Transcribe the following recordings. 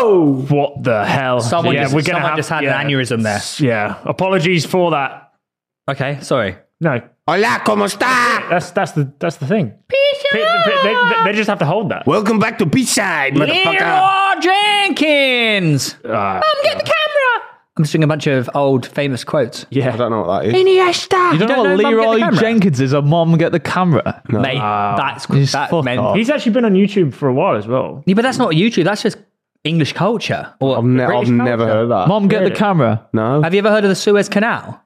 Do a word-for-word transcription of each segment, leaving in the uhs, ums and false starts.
Whoa! What the hell? Someone, yeah, just, we're gonna someone have, just had yeah, an aneurysm there. Yeah, apologies for that. Okay, sorry. No, Hola, ¿cómo está? that's that's the that's the thing. They, they, they, they just have to hold that. Welcome back to Beachside, motherfucker. Leroy Jenkins! Uh, Mum, get the camera! I'm just doing a bunch of old famous quotes. I yeah, don't know what that is. Iniesta! You don't, know, know what Mum, get the Leroy camera? Jenkins is? A mom get the camera. Mate, that's, He's that's fuck mental. off. he's actually been on YouTube for a while as well. Yeah, but that's not YouTube, that's just English culture. Or, I've, ne- I've British never culture. heard that. Mom, get Really? the camera. No. have you ever heard of the Suez Canal?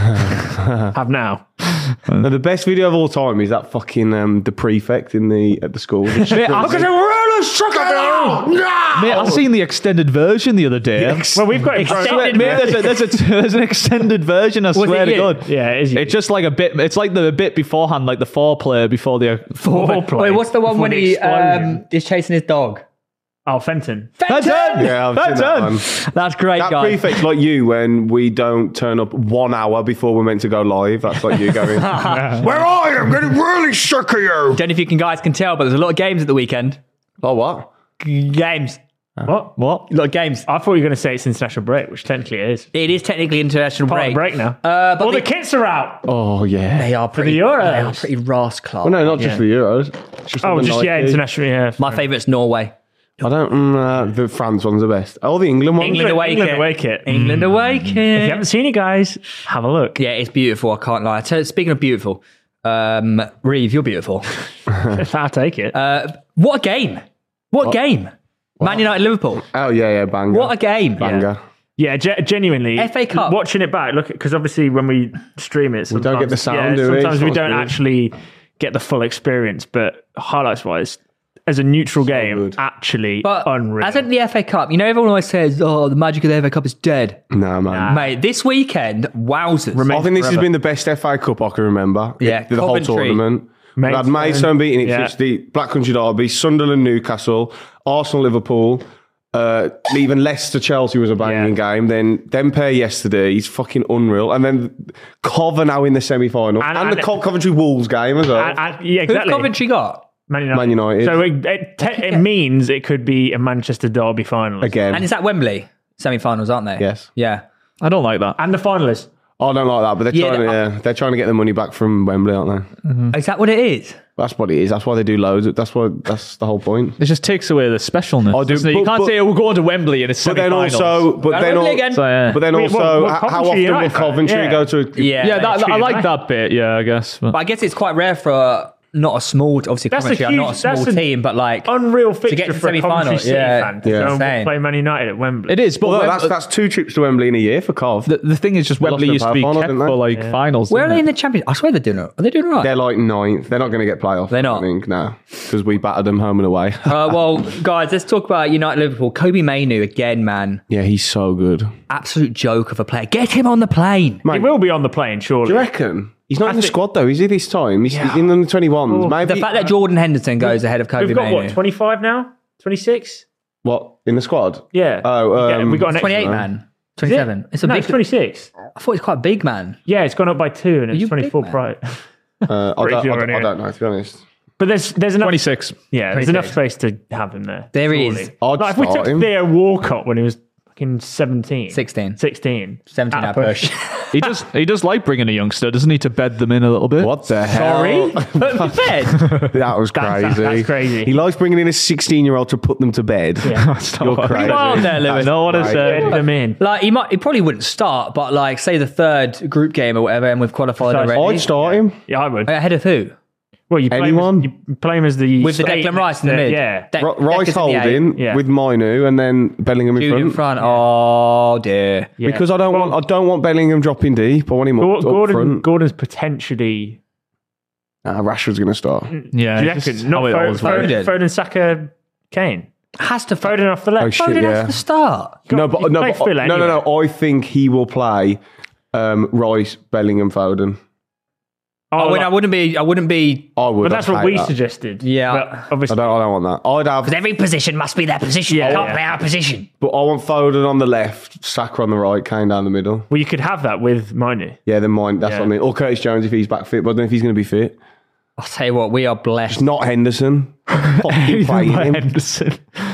Have now. No, the best video of all time is that fucking um, the prefect in the at the school. Mate, I've, really suck it out. mate, I've seen the extended version the other day. Well, we've got it. Swear- grown- mate, there's, a, there's, a, there's an extended version, I swear it to you? God. Yeah, it is. It's just like a bit, it's like the bit beforehand, like the foreplay before the... Foreplay Wait, what's the one before when the he explosion. um, is chasing his dog? Oh, Fenton. That's it! Yeah, I've seen That's that it! one. That's great, That guys. prefect's like you when we don't turn up one hour before we're meant to go live. That's like you going, where are you? I'm getting really sick of you. Don't know if you can guys can tell, but there's a lot of games at the weekend. Oh, what? G- Games. What? What? A lot of games. I thought you were going to say it's international break, which technically it is. It is technically international Part break. of the break now. Uh, but All the they- kits are out. Oh, yeah. They are pretty. the Euros. They are pretty rascal. Well, no, not just Yeah. the Euros. It's just Oh, on the just, yeah, Nike. international, yeah. My favourite's Norway. I don't, mm, uh, the France one's the best. Oh, the England one. England away England kit. away kit. England away If you kit. haven't seen it, guys, have a look. Yeah, it's beautiful. I can't lie. So, speaking of beautiful, um, Reeve, you're beautiful. I'll take it. Uh, what a game! What a game! Man United Liverpool. Oh, yeah, yeah, banger. What a game! banger. yeah, ge- genuinely. F A Cup. Watching it back, look, because obviously when we stream it, sometimes, don't get the sound, yeah, do we? sometimes It's we not don't good. actually get the full experience, but highlights-wise, as a neutral game, good. actually But unreal. as in the F A Cup, you know, everyone always says, "Oh, the magic of the F A Cup is dead." Nah, man. Mate, this weekend, wowzers! Remain- I think this has forever. been the best F A Cup I can remember. Yeah, the, the whole Coventry. tournament. We had Maidstone beating Ipswich, Yeah. the Black Country Derby, Sunderland, Newcastle, Arsenal, Liverpool, uh, even Leicester, Chelsea was a banging Yeah. game. Then them pair yesterday, he's fucking unreal. And then Cov are now in the semi final, and, And- the and- Co- Coventry Wolves game as well. And- and- yeah, Who's exactly. Coventry got? Man United. Man United. So it, it, te- it means it could be a Manchester Derby final. Again, And is that Wembley semi-finals, aren't they? Yes. Yeah. I don't like that. And the finalists. I don't like that, but they're Yeah, trying. To, the- yeah, they're trying to get the money back from Wembley, aren't they? Is that what it is? That's what it is. That's why they do loads. That's what. That's the whole point. It just takes away the specialness. I do- doesn't it? You but- can't but- say, oh, we're going to Wembley in a But then semi-finals. also, but Go then, Wembley al- again. So, yeah. but then Wait, also, what- what h- how Coventry often will United fan? Coventry Yeah. go to? Yeah. yeah, that, true, I like right? that bit, yeah, I guess. But But I guess it's quite rare for uh, not a small, obviously That's a Coventry are huge- not a small that's a team, but like Unreal to fixture get to for a semi-final. Coventry City Yeah, fan to Yeah. go and Insane. play Man United at Wembley. it is, but Well, Wem- that's that's two trips to Wembley in a year for Cov. the, the thing is just They lost Wembley the used to be final, kept didn't they? for like Yeah. finals. where are didn't they in it? the Championship? I swear they're doing it. Are they doing it right? They're like ninth. They're not going to get playoff. They're not? I think no, because we battered them home and away. Uh, well, guys, let's talk about United Liverpool. Kobe Mainu again, man. yeah, he's so good. Absolute joke of a player. Get him on the plane. He will be on the plane, surely. Do you reckon? He's not I in the think- squad though, is he? This time he's, he's in the twenty-ones. Oh, Maybe The fact that Jordan Henderson goes ahead of Kobe We've got, what, Mainu. twenty-five now? twenty-six? what in the squad? Yeah. Oh, We um, get- we got an extra twenty-eight, one. man. Is it? twenty-seven. It's a no, big. it's twenty-six. I thought it's quite big, man. Yeah, it's gone up by two and you it's twenty-four big, prior. Uh, I, Pretty don't, sure I, don't, I anyway. don't know to be honest. But there's there's enough twenty-six. Yeah, there's twenty-six. enough space to have him there. There surely. is. I'd Like if we start took him. Theo Walcott when he was fucking seventeen. sixteen. sixteen. seventeen At out a push. He does he does like bringing a youngster, doesn't he, to bed them in a little bit? What the hell? Sorry? Bed. That was That's- crazy. that's crazy. He likes bringing in a sixteen-year-old to put them to bed. That's not You're what- crazy. Come on there, Lewis. I know what I Right. said. Get them in. Like he might, he probably wouldn't start, but like say the third group game or whatever, and we've qualified Besides- already. I'd start him. Yeah, I would. Ahead of who? Well, you play Anyone? him as, you play him as the With the state Declan Rice in the next to- mid. Yeah. De- R- Declan's Rice in the eight. holding Yeah. with Mainu and then Bellingham in Jude front. in front. Oh dear. Yeah. Because I don't Well, want I don't want Bellingham dropping deep. I want him up, Gor- up Gordon, front. Gordon's potentially. Ah, Rashford's going to start. Yeah, Do you just reckon? Not how it Fo- always Foden, works. Foden. Foden, Saka, Kane. Has to Foden off the left. Oh, shit, Foden yeah. has to start. No, God, but you no, play but, Villa no, no, anyway. no. I think he will play um, Rice, Bellingham, Foden. Oh, I, wouldn't, I like- wouldn't be. I wouldn't be. I would. but that's I'd what hate we that. suggested. Yeah. But I obviously, don't. I don't want that. I'd have, Every position must be their position. Yeah, you can't yeah. play our position. but I want Foden on the left, Saka on the right, Kane down the middle. well, you could have that with Minu. Yeah, then mine. That's Yeah. what I mean. Or Curtis Jones if he's back fit, but I don't know if he's going to be fit. I'll tell you what. We are blessed. It's not Henderson. Fucking playing him. Henderson.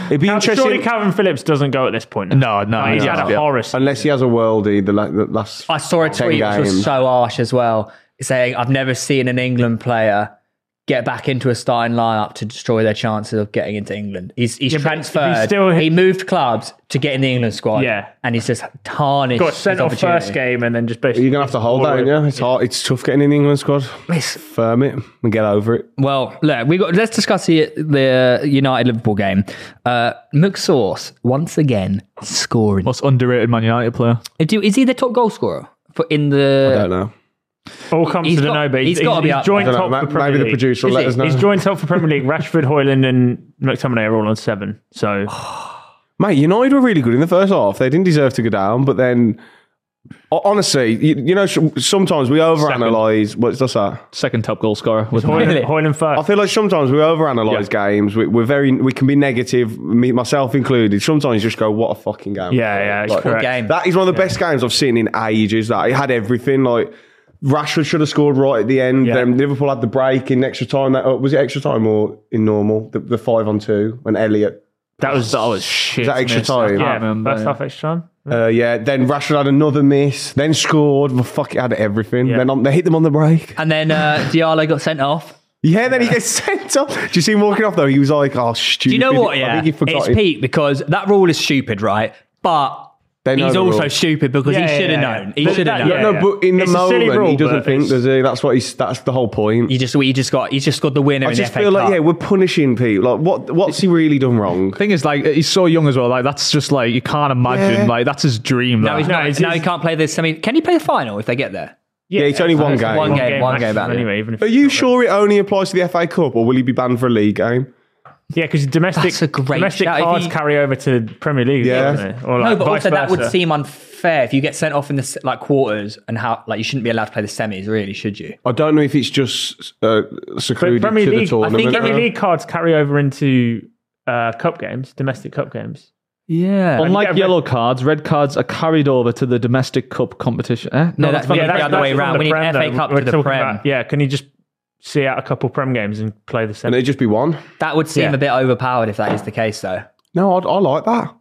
It'd be Cal- interesting Surely Calvin Phillips doesn't go at this point. now. No, no, he's no, had a yeah. horror season. unless he has a worldie. The, la- the last I saw a ten tweet which games. was so harsh as well, saying I've never seen an England player get back into a starting lineup to destroy their chances of getting into England. He's he's Yeah, but if he's transferred. still- he moved clubs to get in the England squad. Yeah. and he's just tarnished. got sent his off opportunity. first game and then just basically. You're gonna have to hold that, yeah. It's hard. It's tough getting in the England squad. It's- Firm it and get over it. Well, look, we got. Let's discuss the the United Liverpool game. Uh, McSauce once again scoring. Most underrated Man United player. Do- Is he the top goal scorer for in I the? don't know. All comes He's to the got- no, but he's, he's gotta he's, be he's up joint I top don't know. for ma- Premier Maybe the League. producer will Is let he? us know. He's joint top for Premier League. Rashford, Hoyland, and McTominay are all on seven. So Mate, United were really good in the first half. They didn't deserve to go down, but then, ho- honestly, you, you know, sh- sometimes we overanalyze. What's that? Second top goal scorer. With Hoyland, Really? Hoyland first. I feel like sometimes we overanalyze games. We, we're very, we can be negative, me, myself included. Sometimes you just go, "What a fucking game!" Yeah, yeah, it's Like, correct. game. That is one of the best games I've seen in ages. That it had everything. Like Rashford should have scored right at the end. Yeah. Then Liverpool had the break in extra time. That uh, was it extra time or in normal? The, the five on two when Elliot. That was that was shit. Is that extra miss. I time? can't yeah, remember, first yeah. half extra time. Uh, yeah. Then Rashford had another miss. Then scored. Well, fuck it, had everything. Yeah. Then on, they hit them on the break. And then uh, Diallo got sent off. Yeah. Then he gets sent off. Do you see him walking off though? He was like, "Oh, stupid." Do you know what? I Yeah, think he forgot it's it. peak because that rule is stupid, right? But They know he's the also rule. stupid because Yeah, he yeah, should have yeah, known. yeah. He But should have that- known. yeah, No, but in the It's a silly moment, rule, he doesn't but think, it's- does he? That's what he's. That's the whole point. You just, you just got, he's just got the winner I in just the F A feel Cup. like, yeah, we're punishing people. Like, what? What's he really done wrong? Thing is, like, he's so young as well. Like, that's just like you can't imagine. Yeah. Like, that's his dream. now that. he's No, not. it's- now he it's- can't play the semi. Can he play the final if they get there? Yeah, it's only one it's game. one game, one game maximum out there. anyway. Even if Are it's you not sure it only applies to the F A Cup, or will he be banned for a league game? Yeah, because domestic That's a great domestic shout. If cards he- carry over to Premier League, Yeah. doesn't it? Or like No, but vice also that would versa. seem unfair if you get sent off in the s- like quarters and how like you shouldn't be allowed to play the semis. Really, should you? I don't know if it's just uh, But secluded Premier to the League, I tournament. think Premier League cards carry over into uh, cup games, domestic cup games. Yeah. Unlike get a yellow cards, red cards are carried over to the domestic cup competition. Eh? No, that's not- Yeah, the other way on around. the We need Prem, F A though. Cup We're to the talking Prem. about- yeah, can you just see out a couple Prem games and play the and semi? it'd just be one. That would seem Yeah. a bit overpowered if that is the case, though. No, I, I like that.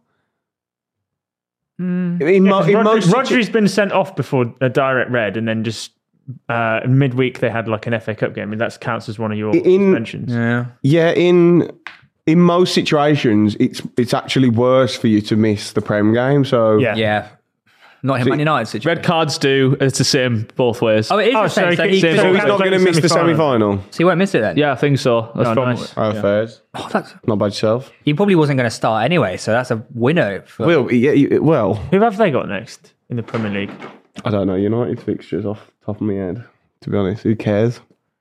Hmm. In, mo- in Rodri, most situ- Rodri's been sent off before a direct red, and then just uh, midweek they had like an F A Cup game, and that counts as one of your In- suspensions. Yeah. yeah, in in most situations, it's it's actually worse for you to miss the Prem game. So Yeah. Yeah. Not in Man United situation. Red cards do. It's the same both ways. Oh, it is Oh, the so same. he So can- he, so so so he he's can not play going to the miss the semi-final. semi-final. he won't miss it then. yeah, I think so. That's Oh, probably. nice. Oh, fairs. Oh, that's, Not by yourself. he probably wasn't going to start anyway, so that's a winner. For, Well, yeah, you- well, Who have they got next in the Premier League? I don't know United fixtures off the top of my head. To be honest, who cares?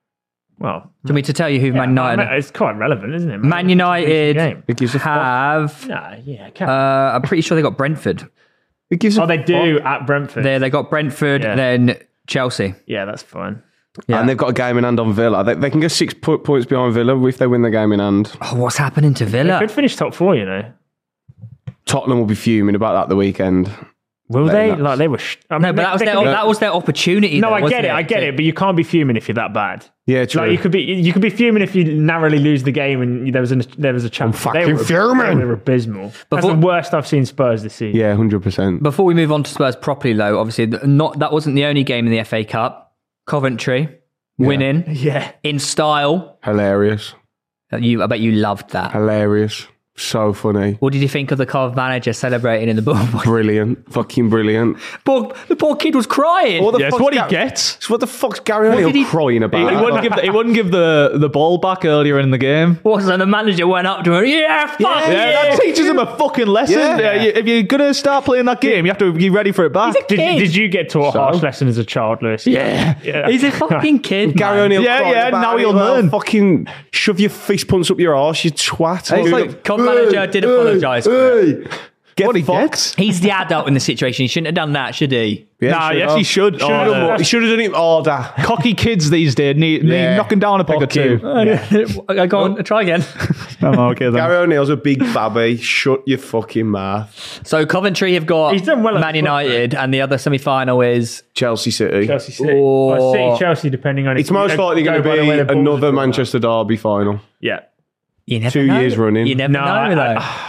Well, Do you want me to tell you who Man United it's quite relevant, isn't it? Man United Game. It gives a fuck. have? Nah, yeah, can Uh, I'm pretty sure they got Brentford. It gives a Oh, they do fuck. at Brentford. There, they got Brentford, Yeah. then Chelsea. Yeah, that's fine. Yeah. And they've got a game in hand on Villa. They, they can go six po- points behind Villa if they win the game in hand. Oh, what's happening to They Villa? could finish top four, you know. Tottenham will be fuming about that the weekend. Will Like they? nuts. Like they were. Sh- I No, mean, but that was they their could be- that was their opportunity. No, though, I wasn't get it, I get it, but you can't be fuming if you're that bad. Yeah, true. Like you could be, you could be fuming if you narrowly lose the game and there was a there was a chance. I'm They fucking were- fuming. They were abysmal. That's Before- the worst I've seen Spurs this season. yeah, one hundred percent. Before we move on to Spurs properly, though, obviously th- not that wasn't the only game in the F A Cup. Coventry winning Yeah. in style. Hilarious. You, I bet you loved that. Hilarious. So funny. What did you think of the Cov manager celebrating in the ball? Brilliant. Fucking brilliant. poor, the poor kid was crying. What the Yeah, it's fuck's what he Ga- gets. So what the fuck's Gary O'Neill did he- crying He, about? he wouldn't give the, he wouldn't give the, the ball back earlier in the game. What, so the manager went up to him, yeah, fuck Yeah, you. Yeah, that teaches him a fucking lesson. Yeah. Yeah, you- if you're gonna start playing that game, you have to be ready for it back. He's a Did, kid. did you get taught a harsh lesson as a child, Lewis? Yeah. Yeah. He's a fucking kid. Gary man. O'Neill Yeah, crying yeah, about now it. he'll Well, learn. Fucking shove your fist punts up your arse, you twat. It's Dude, like- Cov manager did apologise for it. Hey, get What he fucked. gets. He's the adult in the situation. He shouldn't have done that, should he? Yeah, Nah, should yes, have. he should. Should have Oh, done no. more. He should have done it harder. Cocky kids these days need, need Yeah. knocking down a peg or Fuck two. you. I go on, try again. Oh, okay then. Gary O'Neill's a big babby. Shut your fucking mouth. So Coventry have got He's done well at Man the club, United, and the other semi-final is Chelsea City. Chelsea City. Oh. Well, City, Chelsea, depending on It's if- most go likely going to by the way be the balls another are drawn. Manchester Derby final. Yeah. you never Two know. years running. You never No, know I- though. I-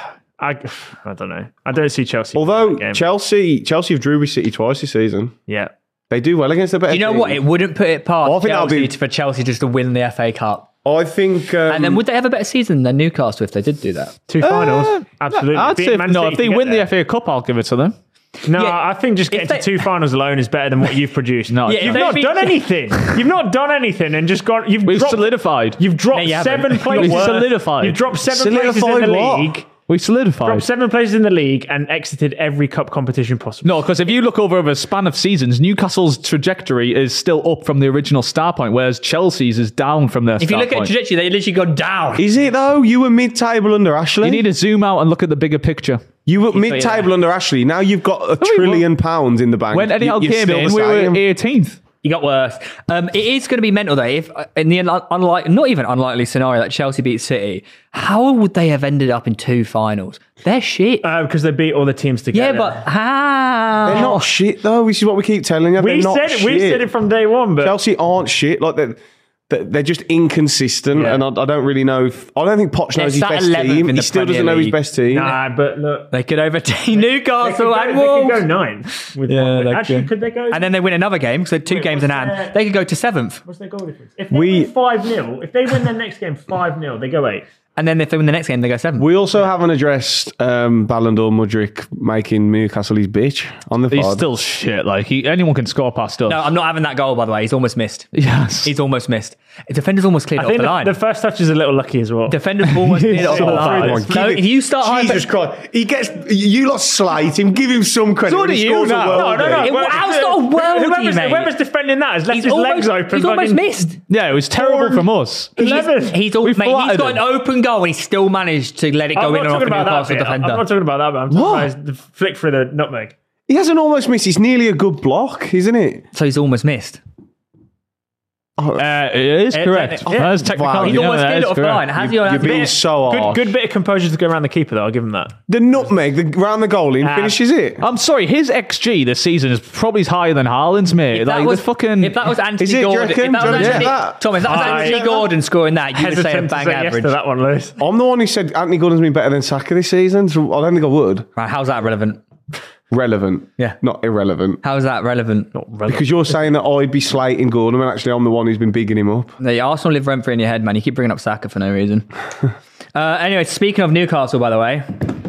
I, I don't know. I don't see Chelsea. Although winning that game. Chelsea, Chelsea have drew with City twice this season. yeah. They do well against the better You know teams. what? It wouldn't put it past I think that'll Chelsea be- to, for Chelsea just to win the F A Cup. I think. Um, And then would they have a better season than Newcastle if they did do that? Two finals. Absolutely. I'd Beat say if, Man no, City if they to get win the there. F A Cup, I'll give it to them. No, Yeah, I think just getting if they- to two finals alone is better than what you've produced. No, Yeah, it's if You've they not beat- done anything. You've not done anything and just gone. You've We've dropped, solidified. You've dropped No, you haven't. seven places. We've solidified. You've dropped seven places in Solidified the what? league. We solidified. Dropped seven places in the league and exited every cup competition possible. No, because if you look over a span of seasons, Newcastle's trajectory is still up from the original star point, whereas Chelsea's is down from their If you star look at point. trajectory, they literally go down. is it though? You were mid-table under Ashley. You need to zoom out and look at the bigger picture. You were mid-table under Ashley. Now you've got a we trillion pounds in the bank. When Eddie You- Howe you're came still in, the we were same. eighteenth. You got worse. Um, it is going to be mental though. If uh, in the un- unlike, not even unlikely scenario that Chelsea beat City, how would they have ended up in two finals? They're shit. Uh, because they beat all the teams yeah, together. but how? They're not shit though. This is what we keep telling you. we They're not said it. shit. We said it from day one. But Chelsea aren't shit. Like they're, they're they're just inconsistent, Yeah. and I, I don't really know. If I don't think Poch They're knows his sat best eleventh team. in He the still Premier doesn't know his League. best team. nah, but look. They could overtake They Newcastle could, and go, they Wolves. could go ninth. With Yeah, one win. they Actually, could. could they go? And then they win another game because they're two Wait, games in what's hand. their- They could go to seventh. What's their goal difference? If they We- win five nil, if they win their next game five nil, they go eight. And then if they win the next game, they go seventh. We also haven't addressed um, Ballon d'Or Mudryk making Newcastle his bitch on the He's pod. still shit. Like he, anyone can score past us. No, I'm not having that goal, by the way. He's almost missed. Yes. He's almost missed. The defender's almost cleared I it off think the the, line. the first touch is a little lucky as well. Defender's almost cleared it off the So line. through this. No, Give if you start Jesus hyper- Christ, he gets you lot slate him. Give him some credit. So when do he you scores a now. worldie. No, no, no. It- Well, how's not a worldie, whoever's, mate? whoever's defending that has left He's his almost, legs open. he's almost fucking- missed. Yeah, it was terrible from us. He's, eleven. he's, all, We mate, he's flattered got him. an open goal and he still managed to let it I'm go not in and off talking a about that Newcastle bit. I'm defender. not talking about that, but I'm talking What? about the flick through the nutmeg. He hasn't almost missed. It's nearly a good block, isn't it? So he's almost missed. Uh, it is It's correct. technical. That's technical. Wow. He's Yeah, almost that cleared is it off the correct. line. Has he You're or hasn't being he? so Good, hard. good bit of composure to go around the keeper, though. I'll give him that. The nutmeg, the round the goal in, Ah. finishes it. I'm sorry, his X G this season is probably higher than Haaland's, mate. If that like was the fucking. if that was Anthony Is it, do you Gordon, if reckon? that was Do you Anthony, reckon that? Tom, if that was I- Anthony Gordon scoring that, you would say a Hesitant to bang say yes average. to that one, Lewis. I'm the one who said Anthony Gordon's been better than Saka this season, so I don't think I would. Right, how's that relevant? Relevant. Yeah. Not irrelevant. How's that relevant? Because you're saying that I'd be slating Gordon, and actually I'm the one who's been bigging him up. The Arsenal live rent free in your head, man. You keep bringing up Saka for no reason. uh, anyway, speaking of Newcastle, by the way,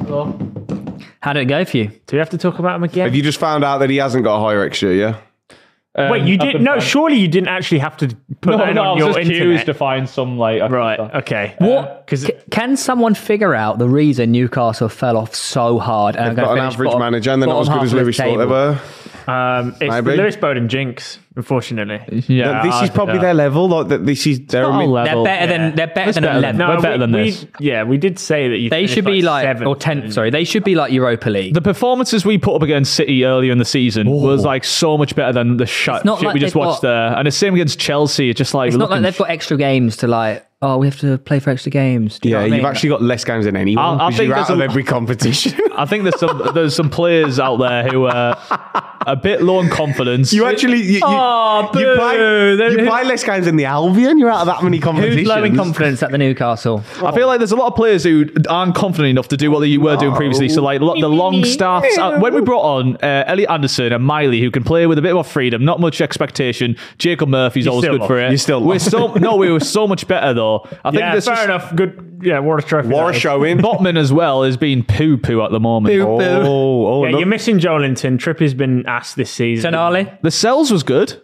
how did it go for you? Do we have to talk about him again? Have you just found out that he hasn't got a higher X G, yeah? um, Wait, you I've did been no? fine. Surely you didn't actually have to put No, that in no, I on was your just internet. curious to find some like. Right. Okay. What? Because C- can someone figure out the reason Newcastle fell off so hard? And They've got an average manager, and they're not as good as Lewis thought they were. um, it's Maybe. the Lewis Bowden jinx, unfortunately. Yeah, this I is think probably that. their level. Like that, this is their Not mid- a They're level. better Yeah. than they're better That's than better eleven. than- We're better than we, this. We, yeah, we did say that you. They finished should be like seventh. or tenth. Sorry, they should be like Europa League. The performances we put up against City earlier in the season was like so much better than the shit, It's not shit like we just they've watched got- there. And the same against Chelsea. It's just like it's not like looking they've got extra games to like. Oh, we have to play for extra games. Do you Yeah, know what I you've mean? actually got less games than anyone. I- I because think you're there's out of a- every competition. I think there's some there's some players out there who are a bit low in confidence. You actually you, you, Oh, you boo. play Then you who- play less games than the Albion. You're out of that many competitions. Who's low in confidence at the Newcastle? I feel like there's a lot of players who aren't confident enough to do what they were doing previously. So like lo- the long starts. Uh, when we brought on uh, Elliot Anderson and Miley, who can play with a bit more freedom, not much expectation. Jacob Murphy's always still good for lost. it. You're still we're lost. so no, we were so much better though. I think Yeah, this fair is- enough. Good. Yeah, what a trophy. War that is. showing. Botman as well is being poo poo at the moment. Oh, oh, Yeah, look. you're missing Joelinton. Trippy's been asked this season. Tonali? The cells was good.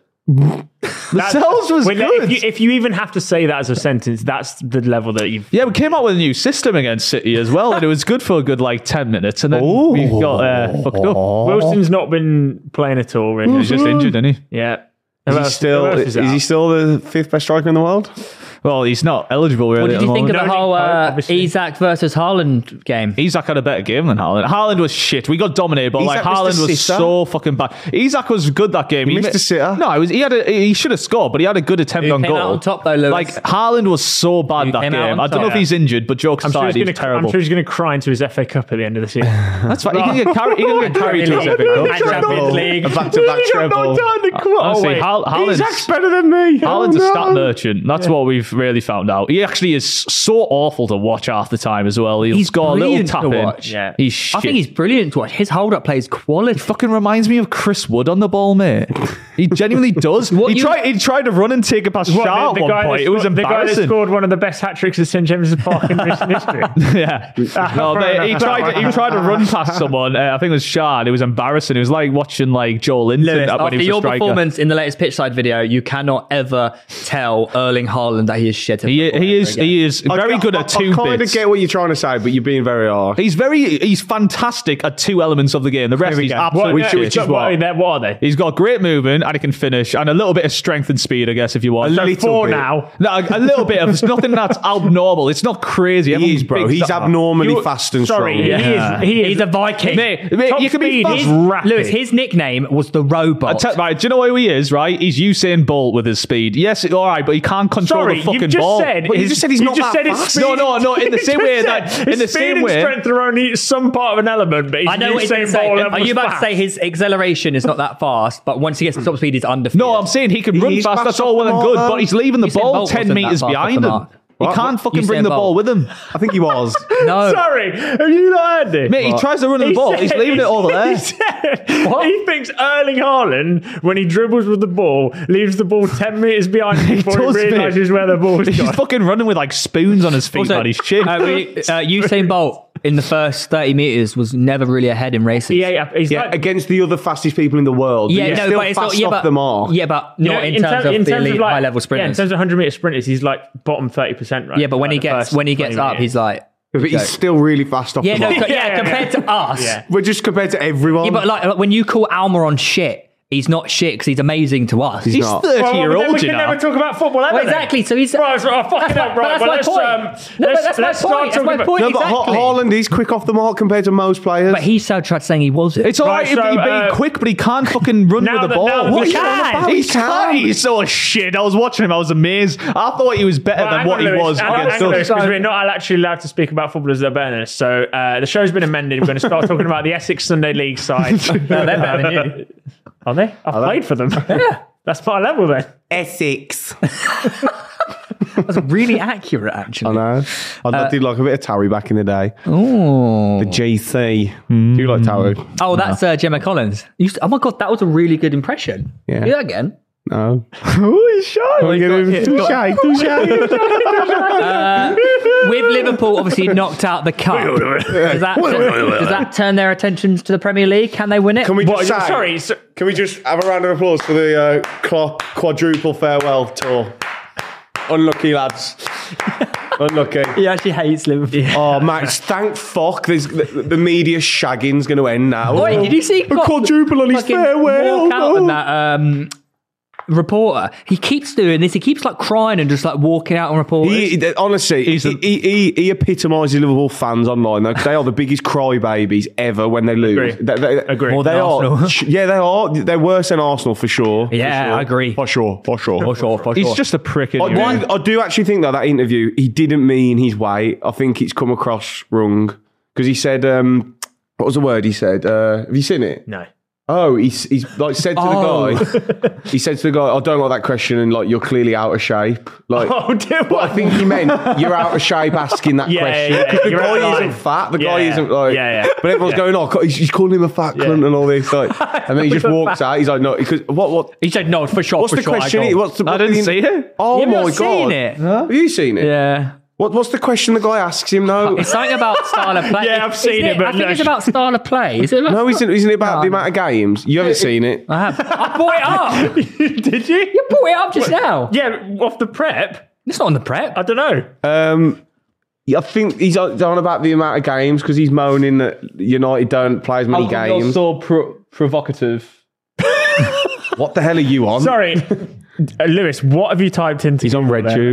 The cells was Well, good. If you, if you even have to say that as a sentence, that's the level that you've. Yeah, we came out with a new system against City as well, and it was good for a good like ten minutes, and then Ooh. we got uh, fucked up. Wilson's not been playing at all, really. He's just injured, isn't he? Yeah. Who Is he else- still who else is, out? he still the fifth best striker in the world? Well, he's not eligible really. What did at you the think of moment. the No, whole Nick Pope, uh, obviously. Isaac versus Haaland game? Isaac had a better game than Haaland. Haaland was shit. We got dominated, but like Isak missed a Haaland was sitter. so fucking bad. Isaac was good that game. He missed ma- a sitter. No, it was, he had a, he should have scored, but he had a good attempt Who on came goal. out on top though, Lewis? Like Haaland was so bad Who that came game. out on I don't know top? if he's injured, but jokes I'm sure, aside, he's he's gonna, I'm terrible. sure he's going to cry into his F A Cup at the end of the season. That's fine. He can get carried. He can get carried to his Champions F A Cup. League. And Champions League. A back-to-back treble. Honestly, Haal- Haaland's- Isaac's better than me. Haaland's oh, a stat no. merchant. That's what we've really found out. He actually is so awful to watch half the time as well. He'll He's score a little brilliant tap to in. watch. Yeah. He's shit. I think he's brilliant to watch. His hold-up play is quality. fucking reminds me of Chris Wood on the ball, mate. He genuinely does. What he you- tried. He tried to run and take it past What, Shaw at one guy point. that It was scored- The guy that embarrassing. scored one of the best hat tricks at St James's Park in recent history. Yeah. No, but he tried. To, he tried to run past someone. Uh, I think it was Shaw. And it was embarrassing. It was like watching like Joe Linton Lewis, when after he was your a striker. performance in the latest pitchside video, you cannot ever tell Erling Haaland that he is shit. at He, football he ever is. again. He is very I, good I, at two I kind of bits. get what you're trying to say, but you're being very harsh. He's very. He's fantastic at two elements of the game. The rest we he's go. absolutely What, shit. which is what, what, what are they? He's got great movement and he can finish and a little bit of strength and speed, I guess, if you want. A So little four bit. now. No, a, a little bit of. It's nothing that's abnormal. It's not crazy. He Everyone's is, bro. big He's stuff. abnormally You're- fast and sorry, strong. he Yeah. is. He is. He's a Viking. Mate, mate, Top you can be speed fast. is rapid. Lewis, his nickname was the Robot. Tell- right, do you know who he is, right? He's Usain Bolt with his speed. Yes, all right, but he can't control Sorry, the fucking you've just ball. said. But you his- just said he's you not just that said his fast. speed- No, no, no, in the You same just way said that- in his the speed same and way- strength are only some part of an element. But he's I know what he's going to Usain say. Bolt Are levels you about fast. to say his acceleration is not that fast, but once he gets to top speed, he's undefeated? No, I'm saying he can run He's fast. fast That's off all well the and mark, good, though. but he's leaving the Usain ball Bolt ten wasn't that meters fast off behind the him. mark. He What? can't fucking Usain bring the Bolt. ball with him. I think he was. No. Sorry, have you not heard this? Mate, he tries to run the He ball. said- He's leaving he it over there. He, said, he thinks Erling Haaland, when he dribbles with the ball, leaves the ball ten metres behind him before does, he mate. realises where the ball's He's gone. fucking running with like spoons on his feet Also, on his chin. uh, we- uh, Usain Bolt in the first thirty meters was never really ahead in races. Yeah, he's Yeah, like, against the other fastest people in the world. Yeah, He's no, still but it's fast not. Yeah, off but the mark. yeah, but you not know, in, ter- terms of in the terms elite like- high level Yeah, in sprinters. terms of hundred meter sprinters, he's like bottom thirty percent, right? Yeah, but when Like he the gets first when he gets twenty up, meters. he's like, But he's still really fast off yeah, the no, mark. yeah, Yeah, compared to us. Yeah. We're just compared to everyone. Yeah, but like, like when you call Almiron shit, he's not shit because he's amazing to us. He's He's not. thirty Well, year well, then old, we you can know. never talk about football, ever Well, then. exactly. So he's Right, so, oh, fucking That's hell, my- right. but that's Well, my let's, point. um, No, let's, but that's my let's start point. That's talking my about- point. no, but Ha- exactly. Haaland, he's quick off the mark compared to most players. But he so tried saying he wasn't. It's all right, Right, if so, he's being uh, quick, but he can't fucking run now with the that- now ball. that What we are you on can. about? He He's can. can. He's so shit. I was watching him. I was amazed. I thought he was better Well, than hang what on, he Lewis, was hang on, against hang on, us. Lewis, because we're not actually allowed to speak about footballers that are better than us. So uh, the show's been amended. We're going to start talking about the Essex Sunday League side. No, they're better than you. Are they? I've played for them. Yeah. That's my level then. Essex. That's really accurate, actually. I know. I did like a bit of Towie back in the day. Oh, The G C. Do you like Towie? oh, that's uh, Gemma Collins. You used to- oh my god, that was a really good impression. Yeah. Do that again. No. Oh, he's shy. Touche, touche. Uh, with Liverpool obviously knocked out the cup, does that, does that turn their attentions to the Premier League? Can they win it? Can we What, just say, sorry, so- can we just have a round of applause for the uh, Klopp quadruple farewell tour? Unlucky lads. Unlucky. He actually hates Liverpool. Oh, Max, thank fuck. There's, the, the media shagging's going to end now. Wait, did you see A quadruple on his fucking farewell? walk out no. on that um, reporter? He keeps doing this. He keeps like crying and just like walking out on reporters. He, he- honestly, he, he, he, he epitomises Liverpool fans online though, 'cause they are the biggest crybabies ever when they lose. Agree. They, they, Agree. More They than are, Arsenal. sh- yeah, they are. They're worse than Arsenal for sure. For Yeah, sure. I agree. For sure, for sure. for sure, for He's sure. just a prick. I Anyway. do, I do actually think that that interview, he didn't mean his weight. I think it's come across wrong because he said, um, what was the word he said? Uh, have you seen it? No. Oh, he's, he's like said to Oh. the guy, he said to the guy, I don't like that question and like, you're clearly out of shape. Like, Oh, dear. but I think he meant you're out of shape asking that Yeah, question. yeah, yeah. 'Cause the You're out of guy line. isn't fat. The guy Yeah, isn't like, yeah, yeah. but everyone's Yeah. going, oh, he's, he's calling him a fat Yeah. cunt and all this. Like, and then he just walks out. He's like, no, because what, what, he said no for sure. what's for the sure, question? I got- What's the, I what didn't the- see it. Oh You've my not God. seen it? Have you seen it? Yeah. What, what's the question the guy asks him? No, It's something about style of play. Yeah, I've Isn't seen it, but I think no. it's about style of play. Is it? About no, isn't, isn't it about No, the no. amount of games? You haven't seen it. I have. I brought it up. Did you? You brought it up just now. Yeah, off the prep. It's not on the prep. I don't know. Um, I think he's on on about the amount of games because he's moaning that United don't play as many games. so pro- provocative. What the hell are you on? Sorry. Uh, Lewis, what have you typed into? He's on RedTube.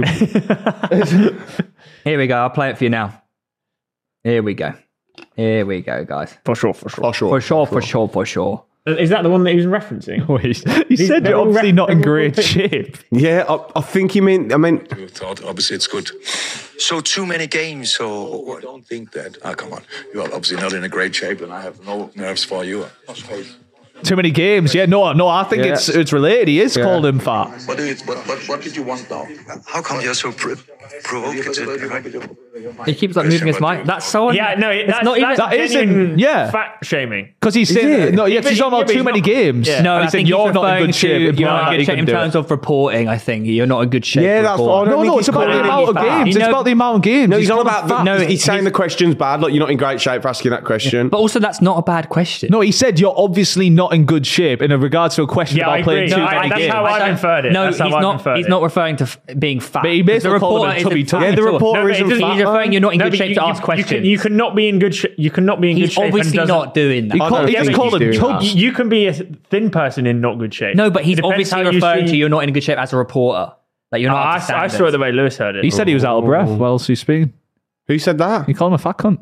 Here we go. I'll play it for you now. Here we go. Here we go, guys. For sure, for sure. For sure. For sure, for sure, for sure. Is that the one that he was referencing? He said they're you're all obviously ref- not in they're all great shape. Yeah, I, I think he meant. I mean, thought obviously it's good. So too many games. So I don't think that. Ah, come on. You are obviously not in a great shape, and I have no nerves for you. Too many games. Yeah, no, no. I think Yeah. it's it's related. He is Yeah. called him fat. What, do you, what, what, what did you want now? How come you're so pr- provocative? He keeps like moving his mic. That's so. Yeah, no, it's that's, not even. that's That isn't- genuine yeah. fat shaming. Because he's saying it? no. Yeah, 'cause he's Yeah, talking about but too he's many not- games. Yeah. No, and I he said think you're he's not in referring good shape. to- implying You're not in that good he shape can in do terms it. of reporting. I think you're not in good shape. Yeah, for that's reporting. what I don't No, think no, he's it's about the calling amount him of fat. games. You It's know- about the amount of games. No, he's on calling about him the, fat. No, he's, he's saying he's- the question's bad. Like you're not in great shape for asking that question. But also, that's not a bad question. No, he said you're obviously not in good shape in regards to a question Yeah, I about playing agree. too No, I- many that's games. how I I've don't- inferred it. No, That's how he's I've not. inferred He's it. not referring to f- being fat. But he basically The called him reporter a tubby isn't tub. fat Yeah, the at all. reporter No, but it isn't doesn't- fat. He's referring you're not in No, good but shape you, to you- ask you questions. can, you cannot be in good. Sh- you cannot be in He's good shape. and obviously doesn't- not doing that. He I called, don't he think just he's called him doing tubs. that. You can be a thin person in not good shape. No, but he's It depends obviously how you referring see- to you're not in good shape as a reporter. Like you're Oh, not. I, up to I standards. saw it the way Lewis heard it. He said he was out of breath while he's speaking. Who said that? He called him a fat cunt.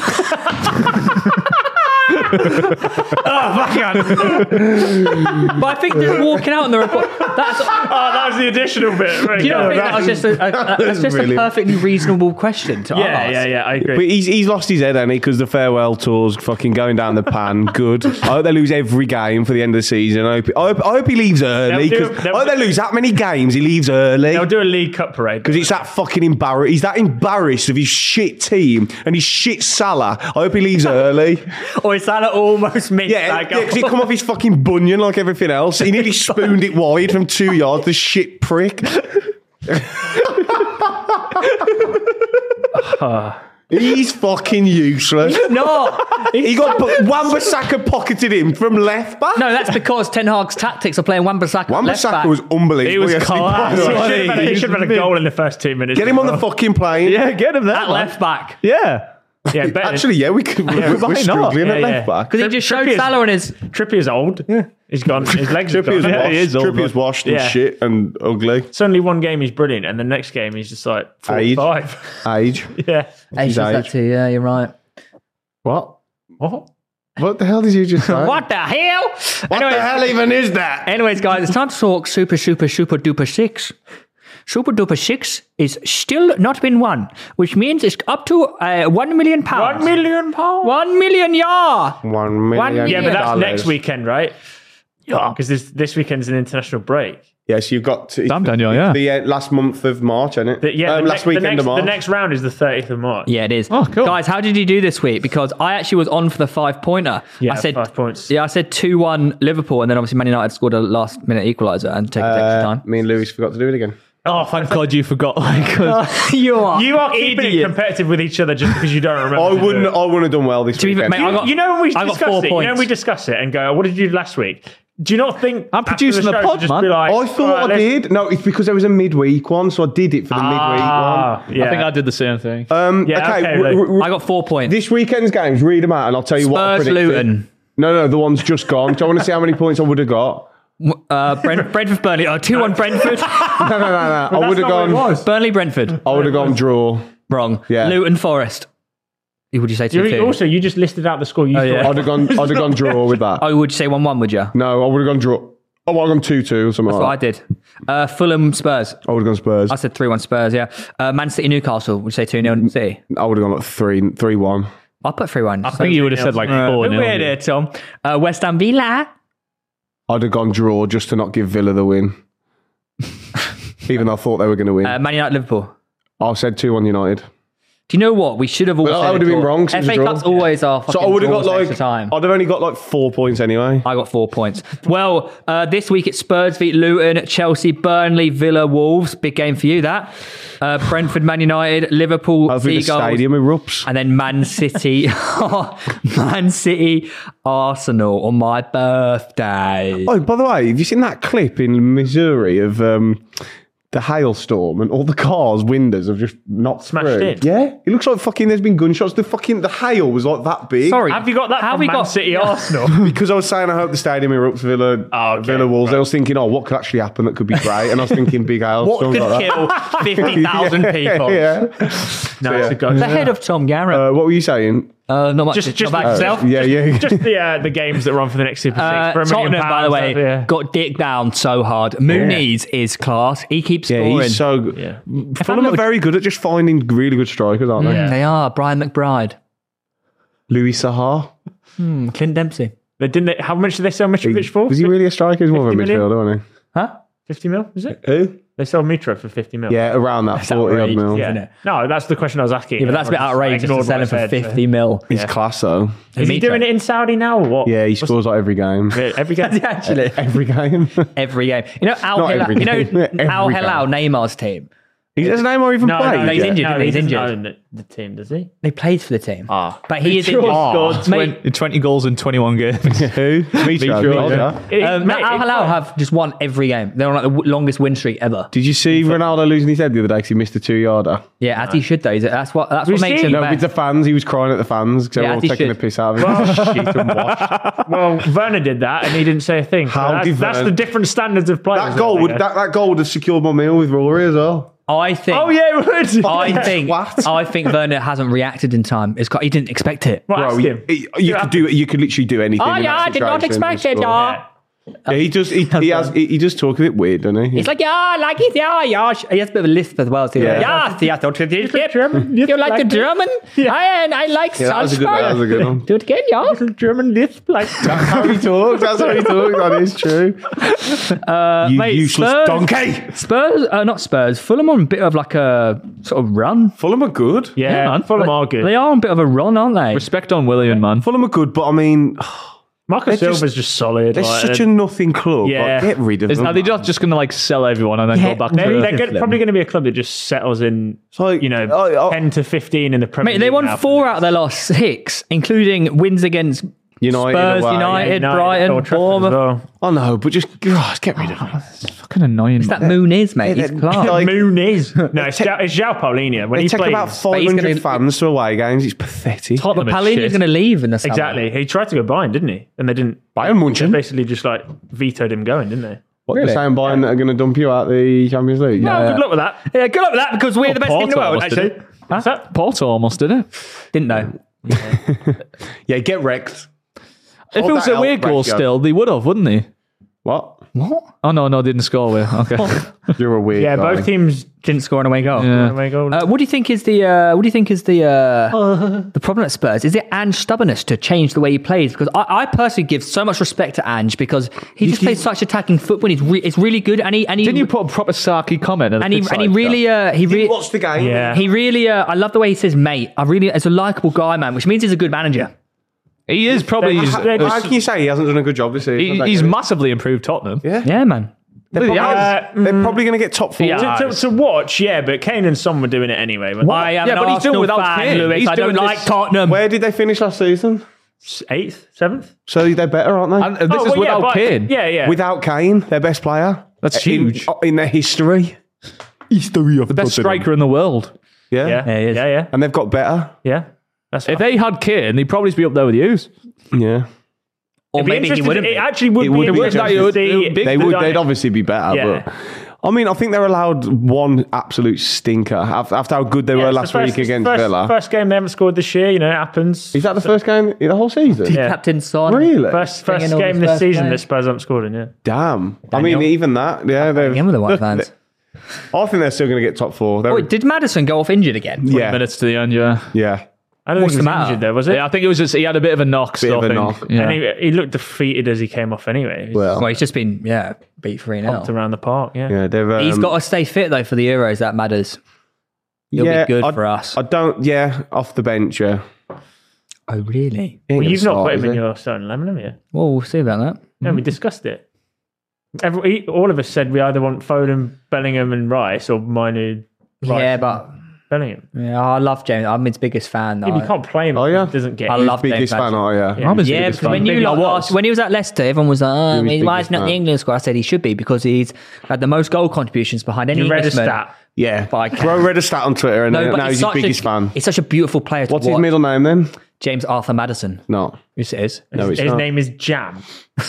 But I think just walking out in the report. That's. Oh, that was the additional bit. Right, Do you not yeah, think that was just a, a, a, that's just a Brilliant. perfectly reasonable question to yeah, ask? yeah, yeah. I agree. But he's, he's lost his head, hasn't he? Because the farewell tour's fucking going down the pan. Good. I hope they lose every game for the end of the season. I hope, I hope, I hope he leaves early. They'll do- Because they'll I hope they do- lose that many games. He leaves early. They'll do a League Cup parade. Because it's that fucking embarrassed. He's that embarrassed of his shit team and his shit Salah. I hope he leaves early. Or is that almost missed Yeah, that because goal? he come off his fucking bunion like everything else. He nearly spooned it wide from two yards. The shit prick. He's fucking useless. No, He got Wan-Bissaka pocketed him from left back. no, that's because Ten Hag's tactics are playing Wan-Bissaka left back. Wan-Bissaka was unbelievable. He was yesterday. class, He wasn't should have had, he? he should have had a goal in the first two minutes. Get him on the fucking plane. Yeah, get him there. at man. left back. Yeah. Yeah, better. Actually, yeah, we could. Yeah, we're why we're not? struggling at Yeah, left yeah. back. Because he just showed Trippier's- Salah on his. Trippier's old. Yeah, he's gone. His legs have Trippier's gone. Yeah, washed, he is old, Trippier's man. washed and Yeah. shit and ugly. Suddenly, one game he's brilliant, and the next game he's just like Age. forty-five. Age. yeah. Hey, his says that age. too. Yeah, you're right. What? What? What the hell did you just say? What the hell? What Anyways- the hell even is that? Anyways, guys, it's time to talk Super, Super, Super Duper Six. Super Duper Six is still not been won, which means it's up to uh, one million pounds. One million pounds. One million, yeah. One million. One- Yeah, but that's dollars. next weekend, right? Yeah, because this this weekend's an international break. Yes, you've got to, Damn, Daniel, yeah. the uh, last month of March, isn't it? The, yeah, um, the last next, weekend the next, of March. The next round is the thirtieth of March. Yeah, it is. Oh, cool. Guys, how did you do this week? Because I actually was on for the five pointer. Yeah, I said five points. Yeah, I said two one Liverpool, and then obviously Man United scored a last minute equaliser and taken extra Uh, time. me and Lewis forgot to do it again. Oh, thank God you forgot. Like, 'cause- You are. You are keeping it idiot. competitive with each other just because you don't remember. I to do wouldn't. it. I wouldn't have done well this To be- weekend. mate, I You, got- you know when we I got discuss four it. You know when points. we discuss it and go, "What did you do last week?" Do you not think I'm after producing the the show pod, to just man. be like, I thought "Alright, I let's-" did. No, it's because there was a midweek one, so I did it for the Ah, yeah. I think I did the same thing. midweek one. Um, Yeah, okay, okay, r- Luke. r- r- I got four points. this weekend's games. Read them out, and I'll tell you what. I Spurs, predicted. Luton. No, no, the one's just gone. Do I want to see how many points I would have got? Uh, Brent, Brentford, Burnley. Oh, two one Brentford. No, no, no, no. I That's would have not what it gone. was. Burnley, Brentford. I would have gone draw. Wrong. Yeah. Luton, Forest. Would you say two You, two? also, you just listed out the score. You Oh, yeah. thought. I'd have gone. I'd have gone draw with that. Oh, would you say one one? Would you? That's No, I would have gone draw. Oh, I'd have gone two two or something what I like that. did. Uh, Fulham, Spurs. I would have gone Spurs. I said three one Spurs. Yeah. Uh, Man City, Newcastle. Would you say two nil City? I would have gone like three three one. I'll put three one. I think you would have said like four Weird nil. here, Tom. Uh, West Ham, Villa. I'd have gone draw just to not give Villa the win. Even though I thought they were going to win. Uh, Man United, Liverpool. I said two one United. Do you know what? We should have all Well, said I would a have been draw. wrong 'cause it was F A a draw. Cups always are So fucking I would have draws got extra like. time. I'd have only got like four points anyway. I got four points. Well, uh, this week it's Spurs v Luton, Chelsea, Burnley, Villa, Wolves. Big game for you, that. Uh, Brentford, Man United, Liverpool, Hopefully the Seagulls. stadium erupts. And then Man City, Man City, Arsenal on my birthday. Oh, by the way, have you seen that clip in Missouri of um, the hailstorm and all the cars' windows have just knocked Smashed through? in? Yeah, it looks like fucking. There's been gunshots. The fucking the hail was like that big. Sorry, Have you got that How from we Man got- City Arsenal? Because I was saying I hope the stadium erupts Villa, Oh, okay, Villa Wolves. right. I was thinking, oh, what could actually happen that could be great? And I was thinking big hail. What could like kill fifty thousand that. people? yeah. no, yeah. it's a go. The head of Tom Garrett. Uh, what were you saying? Uh, not much. just- Just, just- about uh, yourself. Yeah, yeah. Just the uh, the games that run for the next Super Six. Uh, for a million Tottenham, by the pounds, way, that- yeah. got dicked down so hard. Mooney's is class. He keeps Yeah, scoring. he's so good. Yeah. Fulham are very good at just finding really good strikers, aren't they? Mm, They are. Brian McBride. Louis Saha. Mm, Clint Dempsey. They didn't. They, how much did they sell Mitrovic for? Was he really a striker? He's more of a fifty million? midfielder, wasn't Huh? fifty mil? Is it? he? Who? They sold Mitro for fifty mil. Yeah, around that forty odd outrageous, mil. isn't Yeah. it? No, that's the question I was asking. Yeah, but that's a bit I just outrageous to ignored sell what him I for said. fifty mil. He's class though. Is he Mitro. doing it in Saudi now or what? Yeah, he scores like every game. Yeah, every game. Actually, Every game. every game. You know Al Not Hilal, every you know game. Every Al game. Hilal, Neymar's team. He doesn't Neymar even No, play. no, he's yeah. injured, No, isn't he? He's he doesn't injured. own the, the team, does he? He plays for the team. Ah. But he is Mitro injured. scored Mate, twenty twenty goals in twenty-one games. Who? Mitro. Mitro, yeah. It- Um, mate, Al it's Hilal like- have just won every game. They're on like the w- longest win streak ever. Did you see Ronaldo losing his head the other day because he missed a two-yarder? Yeah, as he should though. He's- That's what that's We what makes see- him No, the with best. the fans, he was crying at the fans because they Yeah, were all as he taking should. the piss out of him. Shit and wash. Well, Werner did that and he didn't say a thing. So How that's, did that's Werner- the different standards of players. That goal I would guess. that, that goal would have secured my meal with Rory as well. I think. Oh yeah, it would. I think. What? I think Werner hasn't reacted in time. It's got, he didn't expect it. Well, ask Bro, you, him. you, you could do you could literally do anything. Oh in yeah, that I did not situation expect and it. score. Yeah. Yeah. Yeah, he does. He, he has. He, he does talk a bit weird, doesn't he? He's like, yeah, I like it, yeah, yeah. He has a bit of a lisp as well. So Yeah. yeah, yeah, don't you think it? German. You like the Like it? German? I, and I like yeah, that was a good. That was a good one. Do it again, yeah. German lisp like That's how he talks. That's how he talks. That is true. Uh, you mate, useless Spurs- donkey. Spurs, uh, not Spurs. Fulham on a bit of like a sort of run. Fulham are good. yeah, Yeah, man. Fulham are good. They are on a bit of a run, aren't they? Respect on Willian, man. Fulham are good, but I mean, Marcus they're just- Silva's just solid. they're like, such a nothing club. Yeah. Like, get rid of Is, them. are they just, just going to like sell everyone and then Yeah, go back They're, to they're good, them. probably going to be a club that just settles in, It's like, you know, oh, oh, ten to fifteen in the Premier Mate, they League won now. four out of their last six, including wins against United Spurs, away. United, United, Brighton, Old Trafford as Bournemouth. well. I know, but just God, get rid of them. fucking annoying. That Moon is, mate. He's they're- class. like- Moon is no, it's João, it's João Paulinho when They he take plays. about five he's hundred gonna- fans to away games. It's pathetic. But Tottenham is Palini's shit. going to leave in the summer. Exactly, he tried to go Bayern, didn't he? And they didn't. Bayern They Munchen. basically just like vetoed him going, didn't they? What Really? the same Bayern that are going to dump you out the Champions League? No, good luck with that. Yeah, good luck with that because we're the best team in the Porto world, almost did actually. What's that? Porto almost did it. Didn't know. Yeah, get wrecked. If Hold it was that a away out, goal Braccio. still, they would have, wouldn't they? What? What? Oh, no, no, they didn't score away. Okay. You're a weird Yeah, guy. both teams Didn't score an away goal. Yeah. away goal. Uh, what do you think is the uh, what do you think is the uh, the problem at Spurs? Is it Ange's stubbornness to change the way he plays? Because I, I personally give so much respect to Ange because he just plays such attacking football. He's re- it's really good, and he and he Didn't you put a proper Saki comment? At the and he pitch and he side? really uh, he really Watch the game. Yeah. he really uh, I love the way he says mate. I really it's a likable guy, man, which means he's a good manager. He is probably. They're- He's, they're How just- can you say he hasn't done a good job this season? he- I don't he's get it. massively improved Tottenham. Yeah. Yeah, man. They're probably, Uh, they're probably going to get top four. Yeah. to, to, to watch, yeah, but Kane and Son were doing it anyway. weren't they? I am Yeah, an but he's doing Arsenal without fan, Kane. Lewis. He's I don't doing like this- Tottenham. Where did they finish last season? Eighth, seventh. So they're better, aren't they? And uh, this Oh, is well, yeah, without but- Kane. Yeah, yeah. Without Kane, their best player. That's In- huge. In, their history. History of The best striker in the world. Yeah. yeah, Yeah, he is. yeah, yeah, And they've got better. yeah. That's If they had Kane, they'd probably be up there with yous. Yeah. Or It'd be maybe he interesting- wouldn't. It be. actually would It be would be interesting interesting. to It would- see. it would be- They the would. dyna- They'd obviously be better. Yeah. But I mean, I think they're allowed one absolute stinker after, after how good they Yeah, were it's the last first- week it's the against first, Villa. First game they haven't scored this year. You know, it happens. Is that the first game in the whole season? Yeah. Captain Son. Really? First, Bring first in all game the this first season game. that Spurs haven't scored in. Yeah. Damn. I Daniel. mean, even that. Yeah. they've- Again with the white look, fans. I think they're still going to get top four. They're, Oh, did Madison go off injured again? yeah. Minutes to the end, yeah. Yeah. I don't What's think he the was matter? injured though, was it? Yeah, I think it was just he had a bit of a knock. Bit still, of a I think. knock. Yeah. And he, he looked defeated as he came off anyway. Well, Well, he's just been yeah beat three nil. Pumped around the park. Yeah. yeah, they've. Um, He's got to stay fit though for the Euros. That matters. He'll yeah, be good I, for us. I don't. Yeah, off the bench. Yeah. Oh really? He ain't Well, gonna you've not start, put him is in he? your starting eleven, have you? Well, we'll see about that. Yeah, we discussed it. Every, all of us said we either want Foden, Bellingham, and Rice, or Minu, Rice, Yeah, and but Bellingham. yeah, I love James. I'm his biggest fan. Though. Yeah, but you can't play him. Oh, if yeah? he doesn't get. I in. love Biggest James fan, Madison. are you? Yeah. I'm his Yeah, biggest because when fan. you Big lot was. asked, when he was at Leicester, everyone was like, oh, He was why biggest is not the fan. England squad? I said he should be because he's had the most goal contributions behind any You read a Englishman. stat. Yeah. By- Bro read a stat on Twitter and No, uh, but now he's he's his such biggest a, fan. He's such a beautiful player to What's watch. his middle name then? James Arthur Madison. No. Yes, it is. No, it's His not. name is Jam.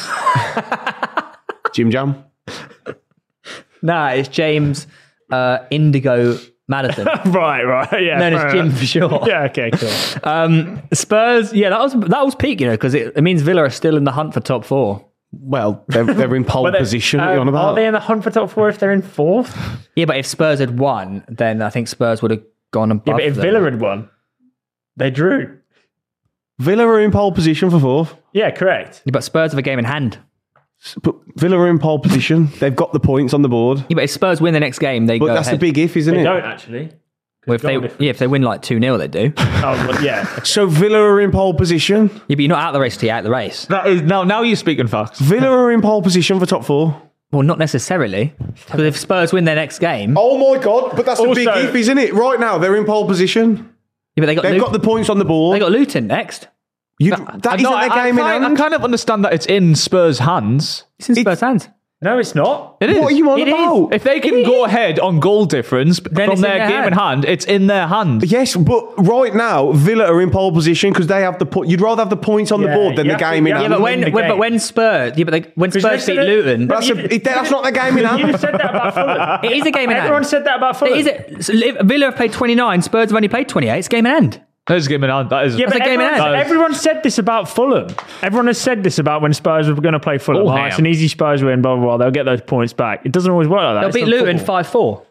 Jim Jam. Nah, it's James uh, Indigo Madison. right, right. Yeah. Known fair as Jim enough. for short. Yeah. Okay. Cool. Um, Spurs, yeah, that was that was peak, you know, because it, it means Villa are still in the hunt for top four. Well, they're, they're in pole But they- position. What are you on um, about? Are they in the hunt for top four if they're in fourth? Yeah, but if Spurs had won, then I think Spurs would have gone above Yeah, but if them. Villa had won, they drew. Villa are in pole position for fourth. Yeah, correct. Yeah, but Spurs have a game in hand. But Villa are in pole position. They've got the points on the board. Yeah, but if Spurs win the next game, they But go that's ahead. the big if, isn't They it? don't actually. Well, if they, Goal difference. yeah, if they win like two nil, they do. Oh, well, yeah. So Villa are in pole position. Yeah, but you're not out of the race till you're out of the race. That is now. Now you're speaking facts. Villa are in pole position for top four. Well, not necessarily. Because if Spurs win their next game, Oh my God, but that's a big Also- if, isn't it? Right now, they're in pole position. yeah, but they got They've Lut- got the points on the board. they got Luton next. You, that I, isn't no, their I, game in I, I hand. kind of understand that it's in Spurs' hands. It's in Spurs' hands. No, it's not. It is. What are you on It is. about? If they can go ahead on goal difference Then from it's in their their game in hand. hand, it's in their hand. Yes, but right now, Villa are in pole position because they have the po- You'd rather have the points on the Yeah, board than you the have to- game in yeah, Yeah, hand. but win when, the when but game. when Spurs, yeah, but they, when Because Spurs they beat said it- Luton, but That's, you- a, it- that's not the game in You hand. said that about Fulham. it is a game in Everyone hand. said that about Fulham. It is it. So Liv- Villa have played twenty-nine. Spurs have only played twenty-eight. It's game in hand. That is a game in hand. That is. Yeah, That's but a game in everyone, hand. everyone said this about Fulham. Everyone has said this about when Spurs were going to play Fulham. Oh, Oh, damn. it's an easy Spurs win, blah, blah, blah. They'll get those points back. It doesn't always work like that. They'll It's beat not Luton football. five four.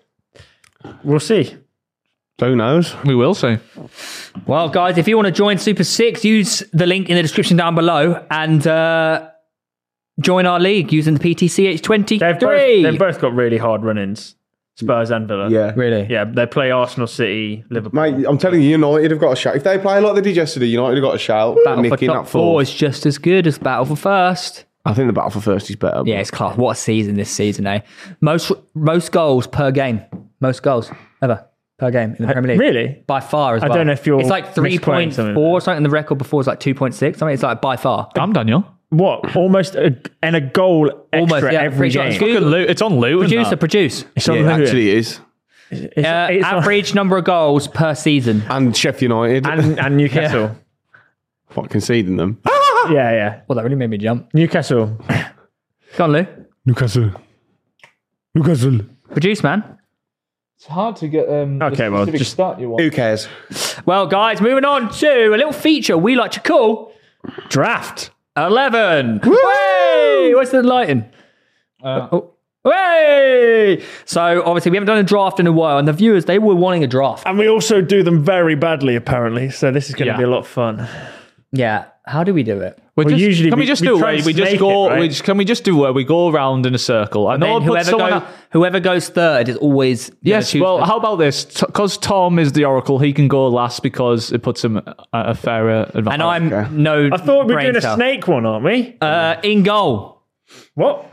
We'll see. Who knows? we will see. Well, guys, if you want to join Super Six, use the link in the description down below and uh, join our league using the P T C H They've both, twenty-three. they've both got really hard run-ins. Spurs and Villa. Yeah. Really? Yeah, they play Arsenal, City, Liverpool. Mate, I'm telling you, United have got a shout. If they play like they did yesterday, United have got a shout. Battle for Nicking top that four four. is just as good as Battle for First. I think the battle for first is better. Yeah, it's class. What a season this season, eh? Most most goals per game. Most goals ever per game in the Premier League. Really? By far as I well. don't know if you're It's like three point misquoting something. four or something. The record before was like two point six. I mean, it's like by far. Damn, Daniel. What? Almost a, and a goal extra Almost, yeah, every pretty sure game. it's good. Fucking Lu- It's on Luton. Producer, that. produce. It's on Yeah, Luton. actually it is. It's, Uh, it's on- average number of goals per season. And Sheffield United. and, and Newcastle. What, conceding them? Yeah, yeah. Well, that really made me jump. Newcastle. Go on, Lou. Newcastle. Newcastle. Produce, man. It's hard to get. Um, Okay, the well, specific just- start you want. Who cares? Well, guys, moving on to a little feature we like to call Draft. eleven. Hey, where's the lighting? Uh, Oh. Hey! So, obviously, we haven't done a draft in a while, and the viewers, they were wanting a draft. And we also do them very badly, apparently. So this is going to Yeah. be a lot of fun. Yeah. How do we do it? We Well, just, usually can we, we- just we do try it? and We just snake go. it, right? we just, can we just do where we go around in a circle? I know. Then I'll put whoever, someone. goes, whoever goes third is always... the Yes. two- Well, how about this? Because Tom is the oracle, he can go last because it puts him at a fairer advantage. and I'm Okay. no I thought we were doing a brain snake one, aren't we? Uh, in goal. What?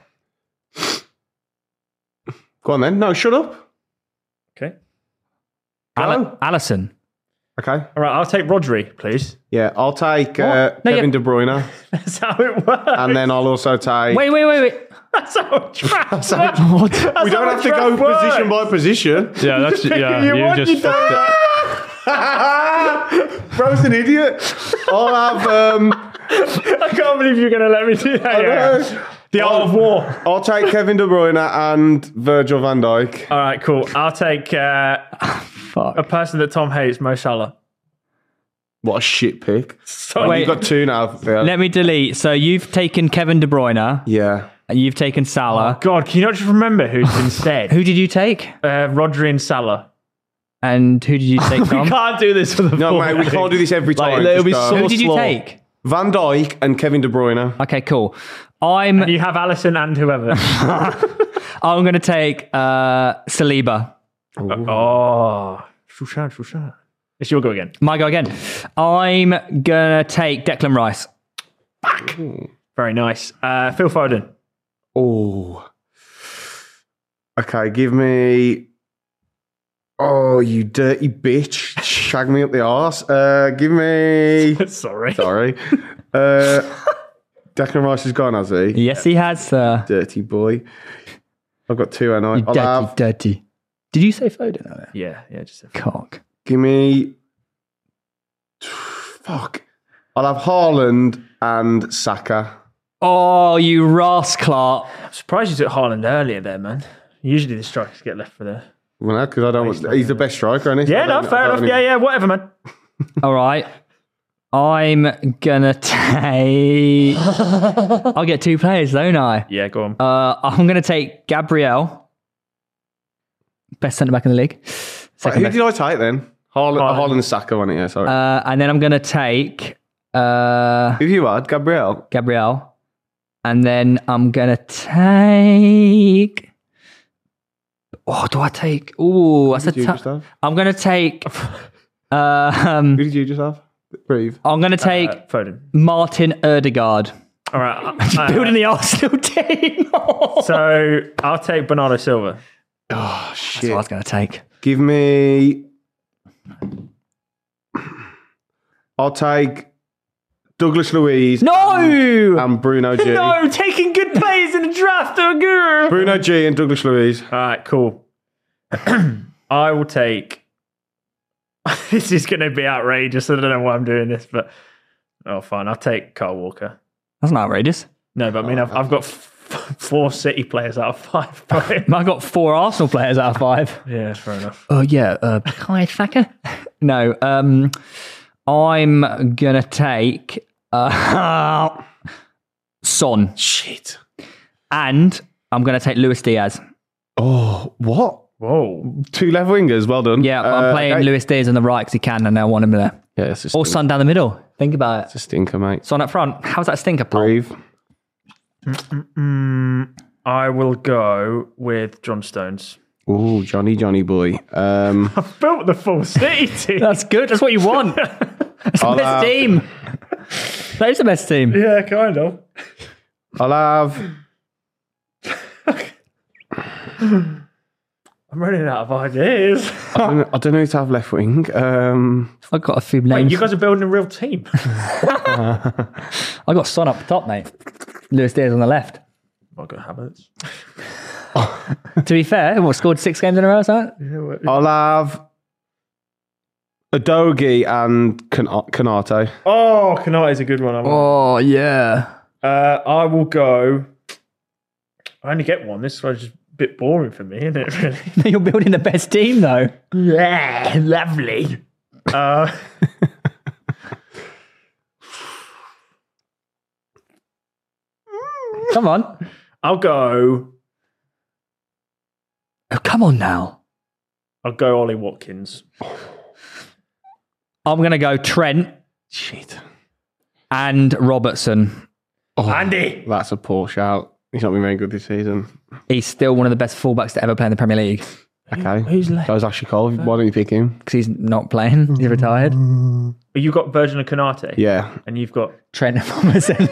Go on then. No, shut up. Okay. Al- Allison. Okay. All right, I'll take Rodri, please. Yeah, I'll take uh, No, Kevin yeah. De Bruyne. That's how it works. And then I'll also take... Wait, wait, wait, wait. That's how a draft works. What? That's we don't how a have to go draft position works. by position. Yeah, that's yeah. You You, want just you fucked don't. it. Bro's an idiot. I'll have... Um, I can't believe you're going to let me do that. I Yeah. know. The art of war. I'll take Kevin De Bruyne and Virgil van Dijk. All right, cool. I'll take uh, Fuck. a person that Tom hates, Mo Salah. What a shit pick. So Wait. You've got two now. Yeah. Let me delete. So you've taken Kevin De Bruyne, yeah. and you've taken Salah. God, can you not just remember who's been said? Who did you take? Uh, Rodri and Salah. And who did you take, We Tom? can't do this for the No, full mate, we thing. can't do this every Like, time. it'll Just be go. so Who did you slow. take? Van Dijk and Kevin De Bruyne. Okay, cool. I'm And you have Allison and whoever. I'm going to take uh, Saliba. oh. Shushan, Shushan. It's your go again. My go again. I'm going to take Declan Rice. Very nice. Uh, Phil Foden. Oh. Okay, give me... Oh, you dirty bitch. Shag me up the arse. Uh, give me... Sorry. Sorry. Uh, Declan Rice is gone, has he? Yes, he has, sir. Dirty boy. I've got two, and I. You I'll dirty, have, dirty. Did you say Foden? earlier? Yeah, yeah, just a Cock. give me. Fuck. I'll have Haaland and Saka. Oh, you rascal. I'm surprised you took Haaland earlier there, man. Usually the strikers get left for the... Well, because I don't want. He's the best striker, isn't he? Yeah, I no, don't- fair I don't enough. Yeah, need- yeah, whatever, man. All right. I'm going to take... I'll get two players, don't I? Yeah, go on. Uh, I'm going to take Gabriel. Best centre back in the league. Right, Second who best. did I take then? Haaland, Haaland. Haaland and Saka, wasn't it? Yeah, sorry. Uh, and then I'm going to take Uh, Who you had? Gabriel? Gabriel. And then I'm going to take... Oh, do I take... Oh, that's Who a did you tough... just have? I'm going to take... Uh, um, Who did you just have? Breathe. I'm going to take Uh, Foden. Martin Erdegaard. All right. I- Building the Arsenal team. so I'll take Bernardo Silva. Oh, That's shit. what I was going to take. Give me... I'll take Douglas Luiz No! and Bruno G. No, taking good players in the draft. Oh, girl. Bruno G and Douglas Luiz. All right, cool. I will take. This is going to be outrageous. I don't know why I'm doing this, but oh, fine. I'll take Kyle Walker. That's not outrageous. No, but I mean, I've, I've got f- four City players out of five. Right? I got four Arsenal players out of five. Yeah, fair enough. Oh, yeah. Uh, Kai Saka? No. Um, I'm going to take uh, Son. Shit. And I'm going to take Luis Diaz. Oh, what? Whoa. Two left wingers. Well done. Yeah, Uh, I'm playing okay. Luis Diaz on the right because he can, and I want him there. Yeah, it's a Or stinker. Son down the middle. Think about it. It's a stinker, mate. Son up front. How's that stinker, Paul? Breathe. Mm, I will go with John Stones. Oh, Johnny, Johnny boy. Um, I've built the full City team. That's good. That's what you want. That's the I'll best have- team. That is the best team. yeah, kind of. I'll have... I'm running out of ideas. I don't, know, I don't know who to have left wing. Um, I've got a few Wait, names. you guys are building a real team. I got Son up top, mate. Luis Diaz on the left. I've got habits. To be fair, what, scored six games in a row or something? I'll have Adogi and Kan- Kanate. Oh, Kanate's a good one. I want. Oh, yeah. Uh, I will go. I only get one. This was just a bit boring for me, isn't it? Really? You're building the best team, though. Yeah, lovely. Uh, Come on. I'll go. Oh, come on now. I'll go Ollie Watkins. I'm going to go Trent Shit. and Robertson. Oh, Andy. That's a poor shout. He's not been very good this season. He's still one of the best fullbacks to ever play in the Premier League Okay. Who's left? That was actually Cole. Why don't you pick him? because he's not playing. He's retired. You got Virgin of Kanate. Yeah. And you've got. Trent and Robertson.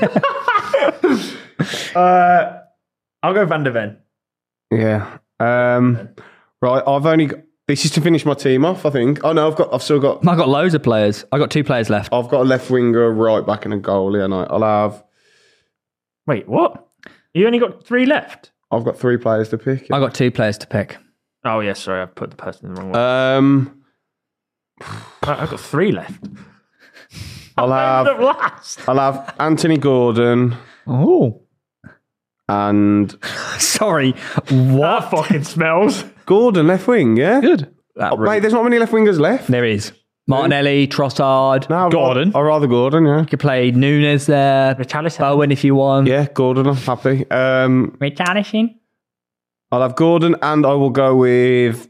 Uh, I'll go Van der Ven. Yeah. Um, right. I've only got, this is to finish my team off, I think. Oh no, I've got I've still got I've got loads of players. I've got two players left. I've got a left winger, right back and a goalie, and I, I'll have Wait, what? You only got three left? I've got three players to pick. I've got two players to pick. Oh, yes, sorry. I've put the person in the wrong one. Um Right, I've got three left. I'll The have last. I'll have Anthony Gordon Oh. and Sorry. That What? fucking smells. Gordon left wing, yeah? Good. Oh, mate, there's not many left wingers left. There is. Martinelli, Trossard. No, I'd Gordon. rather- I'd rather Gordon, yeah. You could play Nunes there. Richarlison. Bowen if you want. Yeah, Gordon, I'm happy. Um Richarlison. I'll have Gordon and I will go with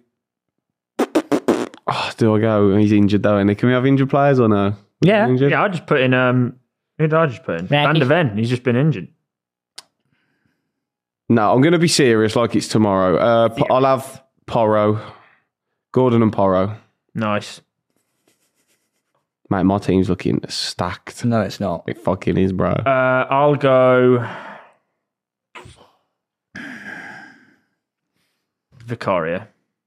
oh, do I go? He's injured though, isn't he? Can we have injured players or no? Yeah. Injured? Yeah, I just put in. Um, who did I just put in? Van der Ven. He's just been injured. No, I'm going to be serious like it's tomorrow. Uh, P- I'll have Porro. Gordon and Porro. Nice. Mate, my team's looking stacked. No, it's not. It fucking is, bro. Uh, I'll go. Vicaria.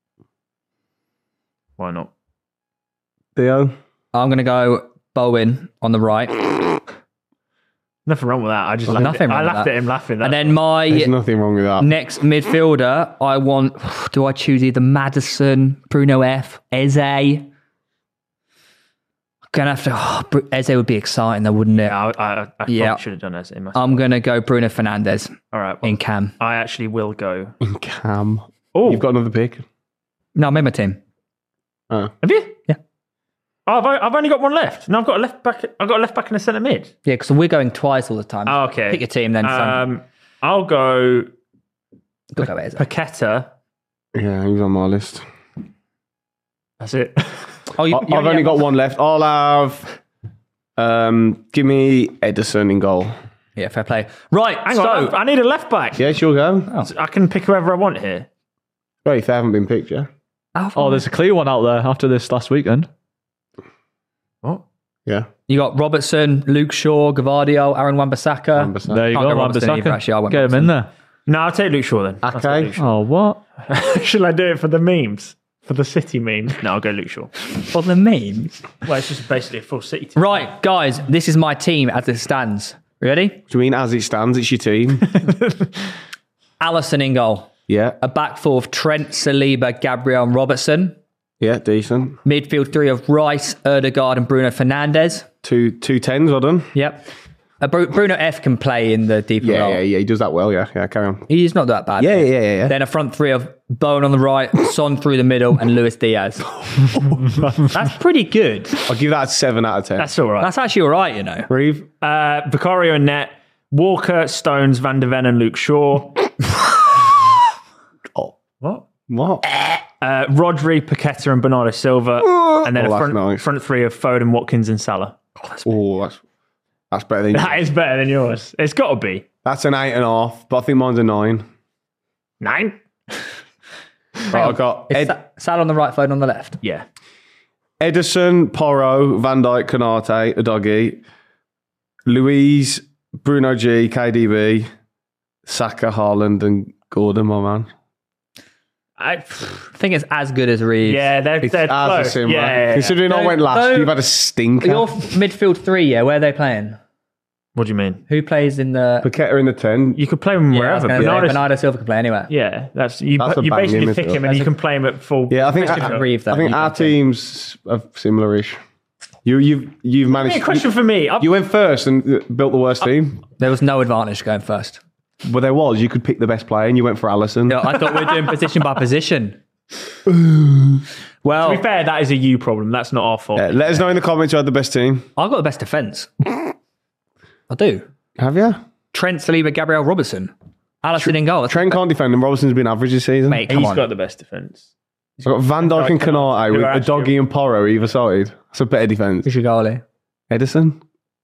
Why not? Theo? I'm going to go Bowen on the right. Nothing wrong with that. I just Well, laughed, nothing at, I wrong with laughed that. at him laughing. And That- then my There's nothing wrong with that. next midfielder, I want. Do I choose either Madison, Bruno F, Eze? I'm gonna have to. Oh, Bru- Eze would be exciting, though, wouldn't it? Yeah, I, I, I Yeah. probably should have done that. in myself. I'm gonna go Bruno Fernandes All right. Well, in Cam. I actually will go. Cam. Oh, You've got another pick? No, I made my team. Oh. have you? Yeah. Oh, I've, I've only got one left. No, I've got a left back. I've got a left back and a centre mid. Yeah, because we're going twice all the time. Oh, okay. Pick your team then. son. Um, I'll go Go go Eze. Paqueta. Yeah, he was on my list. That's it. Oh, you, I- you I've only have- got one left. I'll have Um, give me Ederson in goal. Yeah, fair play. Right, Hang so on, I need a left back. Yeah, sure go. I can pick whoever I want here. Well, if they haven't been picked, yeah. Oh, there's a clear one out there after this last weekend. What? Yeah. you got Robertson, Luke Shaw, Gavardio, Aaron Wan-Bissaka. Wan-Bissaka. There you Can't go, go Robertson either, Wan-Bissaka. actually, I went Get him in there. No, I'll take Luke Shaw then. I'll take Okay. Luke Shaw. Oh, what? Shall I do it for the memes? For the City memes? No, I'll go Luke Shaw. For the memes. Well, it's just basically a full City team. Right, guys, this is my team as it stands. Ready? Do you mean as it stands, it's your team? Allison in goal. Yeah. A back four of Trent, Saliba, Gabriel, and Robertson. Yeah, decent. Midfield three of Rice, Erdegaard, and Bruno Fernandes. Two two tens, well done. Yep. Uh, Bru- Bruno F can play in the deeper Yeah, role. yeah, yeah. He does that well, yeah. Yeah, carry on. He's not that bad. Yeah, yeah, yeah, yeah. Then a front three of Bowen on the right, Son through the middle, and Luis Diaz. That's pretty good. I'll give that a seven out of ten. That's all right. That's actually all right, you know. Reeve? Uh, Vicario and net. Walker, Stones, Van de Ven, and Luke Shaw. Oh. What? What? Uh, Rodri, Paqueta, and Bernardo Silva. And then Oh, a that's front, nice. front three of Foden, Watkins, and Salah. Oh, that's, that's better than That is better than yours. It's got to be. That's an eight and a half, but I think mine's a nine. Nine? Right, I've got It's Ed- Sa- Salah on the right, Foden on the left. Yeah. Edison, Porro, Van Dijk, Konate, Udogie, Louise, Bruno G, K D B, Saka, Haaland, and Gordon, my man. I, I think it's as good as Reeves. yeah, they're, It's they're as a close. similar. Yeah, yeah, yeah. Considering I So- went last, so- you've had a stinker. Your midfield three, yeah, where are they playing? What do you mean? Who plays in the... Paqueta in the ten. You could play them Yeah, I was wherever. gonna say, Bernardo- Bernardo Silva can play anywhere. yeah, that's you. That's a you banging basically pick midfield. him and you can play him at full. Yeah, I think Question for Reeve, though. I think You our can say. teams are similar-ish. You, you've, you've managed. Hey, a question for me. I've- You went first and uh, built the worst team. There was no advantage going first. Well, there was. You could pick the best player, and you went for Allison. No, I thought we were doing position by position. Well, To be fair, that is a you problem. That's not our fault. Yeah, let us know in the comments who had the best team. I've got the best defence. I do. Have you? Trent, Saliba, Gabriel, Robertson. Allison in goal. That's- Trent can't defend, and Robertson's been average this season. Mate, come He's on. got the best defense. I've got Van Dijk and Konate with Who are a actually- doggy and Porro either side. That's a better defence. Who's your goalie? Edison?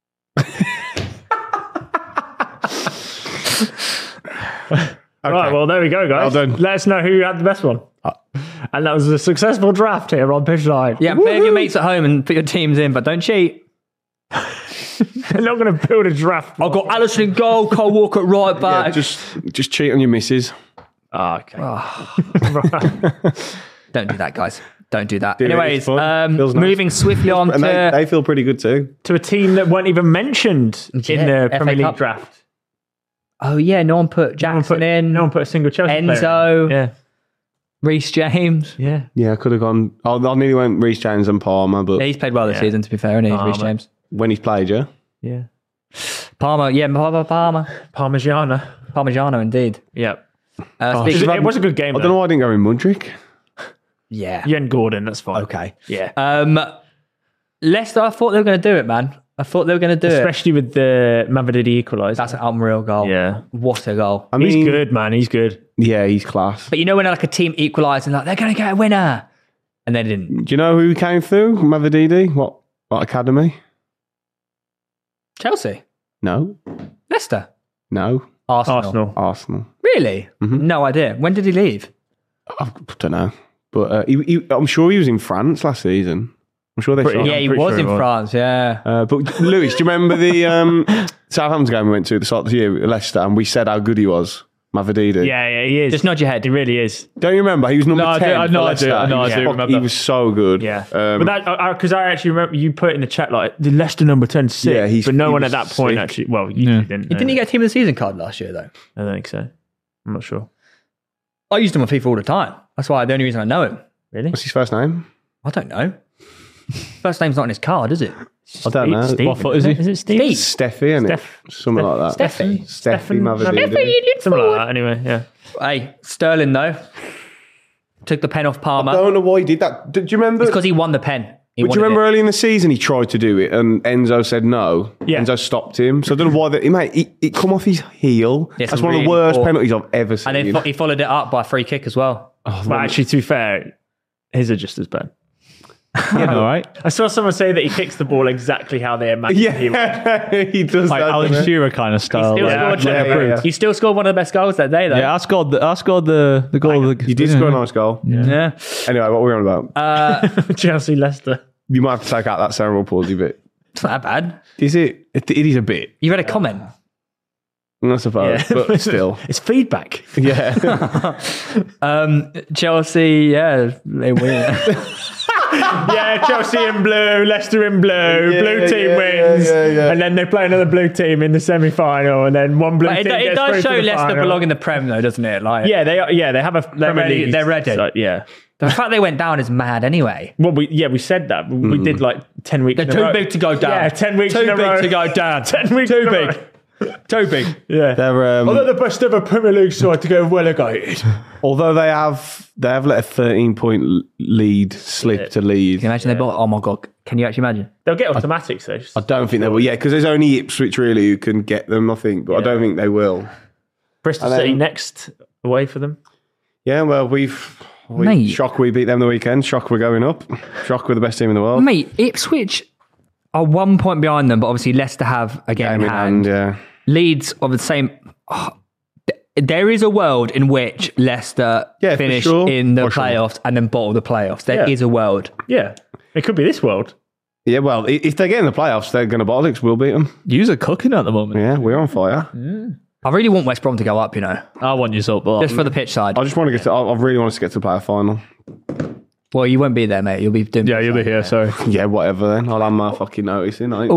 Right, well, there we go, guys. Well done. Let us know who had the best one. And that was a successful draft here on Pitch Line. Yeah, play with your mates at home and put your teams in, but don't cheat. They're not going to build a draft. I've got Allison in goal, Cole Walker at right Yeah, back. just, just cheat on your missus. Ah, okay. Don't do that, guys. Don't do that. Do it, Anyways, it's fun. um, Feels nice. moving swiftly on And they, to... they feel pretty good too. To a team that weren't even mentioned in Yeah, the F A Premier League Cup. draft. Oh, yeah, no one put No one Jackson put, in. no one put a single Chelsea player Enzo. in. Yeah. Reece James. Yeah. Yeah, I could have gone. I, I nearly went Reece James and Palmer, but Yeah, he's played well this Yeah. season, to be fair, isn't he, Reece Palmer. James? when he's played, yeah. Yeah. Palmer, yeah, Palmer, Palmer. Parmigiana. Parmigiano, indeed. Yeah. Uh, It, speaking- it was a good game, I though. don't know why I didn't go in Mudrick. yeah. You and Gordon, that's fine. Okay. Yeah. Um, Leicester, I thought they were going to do it, man. I thought they were going to do it. Especially with the Mavididi equaliser. That's an unreal goal. Yeah. What a goal. I mean, He's good, man. He's good. Yeah, he's class. But you know when like a team equalised and like, they're going to get a winner. And they didn't. Do you know who came through? Mavididi? What? What academy? Chelsea. No, Leicester. no. Arsenal. Arsenal. Arsenal. Really? No idea. When did he leave? I don't know, but uh, he, he, I'm sure he was in France last season. I'm sure they. Pretty- signed Yeah, him. he pretty was sure in he was. France, yeah. Uh, but Lewis, do you remember the um, Southampton game we went to at the start of the year, Leicester, and we said how good he was, Mavididi? Yeah, yeah, he is. Just nod your head. He really is. Don't you remember? He was number No, I do- ten. I for know I Leicester. do, I know I He was do fuck- remember. He was so good. Yeah. Um, but that, because I, I actually remember you put it in the chat like, the Leicester number ten sick. Yeah, he's- but no he one was at that point sick. actually, well, you Yeah. didn't. Didn't he get a team of the season card last year, though? I don't think so. I'm not sure. I used him on FIFA all the time. That's why the only reason I know him. Really? what's his first name? I don't know. First name's not on his card, is it? I don't know. Steve, What foot is he? Is it Steve? Steffi, isn't it? Steph- Something like that. Steffi. Steffi Stefan Mavididi. Something like that, anyway, yeah. Hey, Sterling, though. Took the pen off I Palmer. don't know why he did that. Do do you remember? Because he won the pen. He But do wanted you remember it. early in the season he tried to do it and Enzo said no? Yeah. Enzo stopped him. So I don't know why that. Mate, it, it come off his heel. Yeah, That's some one of the really worst poor- penalties I've ever seen. And then fo- he followed it up by a free kick as well. Oh, But actually, to be fair, his are just as bad. You know, right? I saw someone say that he kicks the ball exactly how they imagine he would. Yeah, he does Like that. Alan doesn't he? Shearer kind of style. Still like, scored, yeah, yeah, yeah. He still scored one of the best goals that day, though. yeah, I scored the I scored the the goal. of the, You did score a nice goal. Yeah. Anyway, what were we on about? Uh, Chelsea Leicester. You might have to take out that cerebral palsy bit. it's not that bad. Is it? It, it is a bit. You read a comment. I suppose, but still. It's feedback. Yeah. Um, Chelsea, yeah, they win. Yeah, Chelsea in blue, Leicester in blue, Yeah, blue team yeah, wins, yeah, yeah, yeah. and then they play another blue team in the semi-final, and then one blue But it, team do- it gets does through show to the Leicester final. belong in the Prem, though, doesn't it? Like, Yeah, they are. Yeah, they have a They're Premier ready- League they're ready. side, yeah. the fact they went down is mad anyway. Well, we yeah we said that we we did like ten weeks. They're in a too row. big to go down. Yeah, ten weeks Too in a big row. to go down. ten weeks. Too in a big. row. Too big. Yeah. They're, um, Although the best ever Premier League side to go relegated. although they have they have let a thirteen point l- lead slip to lead. Can you imagine they bought? Oh my god! Can you actually imagine? They'll get automatics though. I don't think they will. Yeah, because there's only Ipswich really who can get them. I think, but I don't think they will. Bristol And then- City next away for them. Yeah, well, we've we, Mate. shock we beat them the weekend. Shock we're going up. Shock we're the best team in the world. Mate, Ipswich are one point behind them, but obviously Leicester have a game Game in in hand. hand, yeah. Leeds are the same. oh, th- there is a world in which Leicester Yeah, for finish sure. in the For sure. playoffs and then bottle the playoffs. There is Yeah. a world. Yeah, it could be this world. Yeah, well, i- if they get in the playoffs, they're going to bollocks. We'll beat them. Yous are cooking at the moment. Yeah, we're on fire. I really want West Brom to go up, you know, I want you up, but just for the pitch side. I just want to get to. I I really want us to get to the playoff final. Well, you won't be there, mate. You'll be doing. yeah, you'll be here. Sorry. Yeah, whatever. Then I'll have my fucking notice in. I think.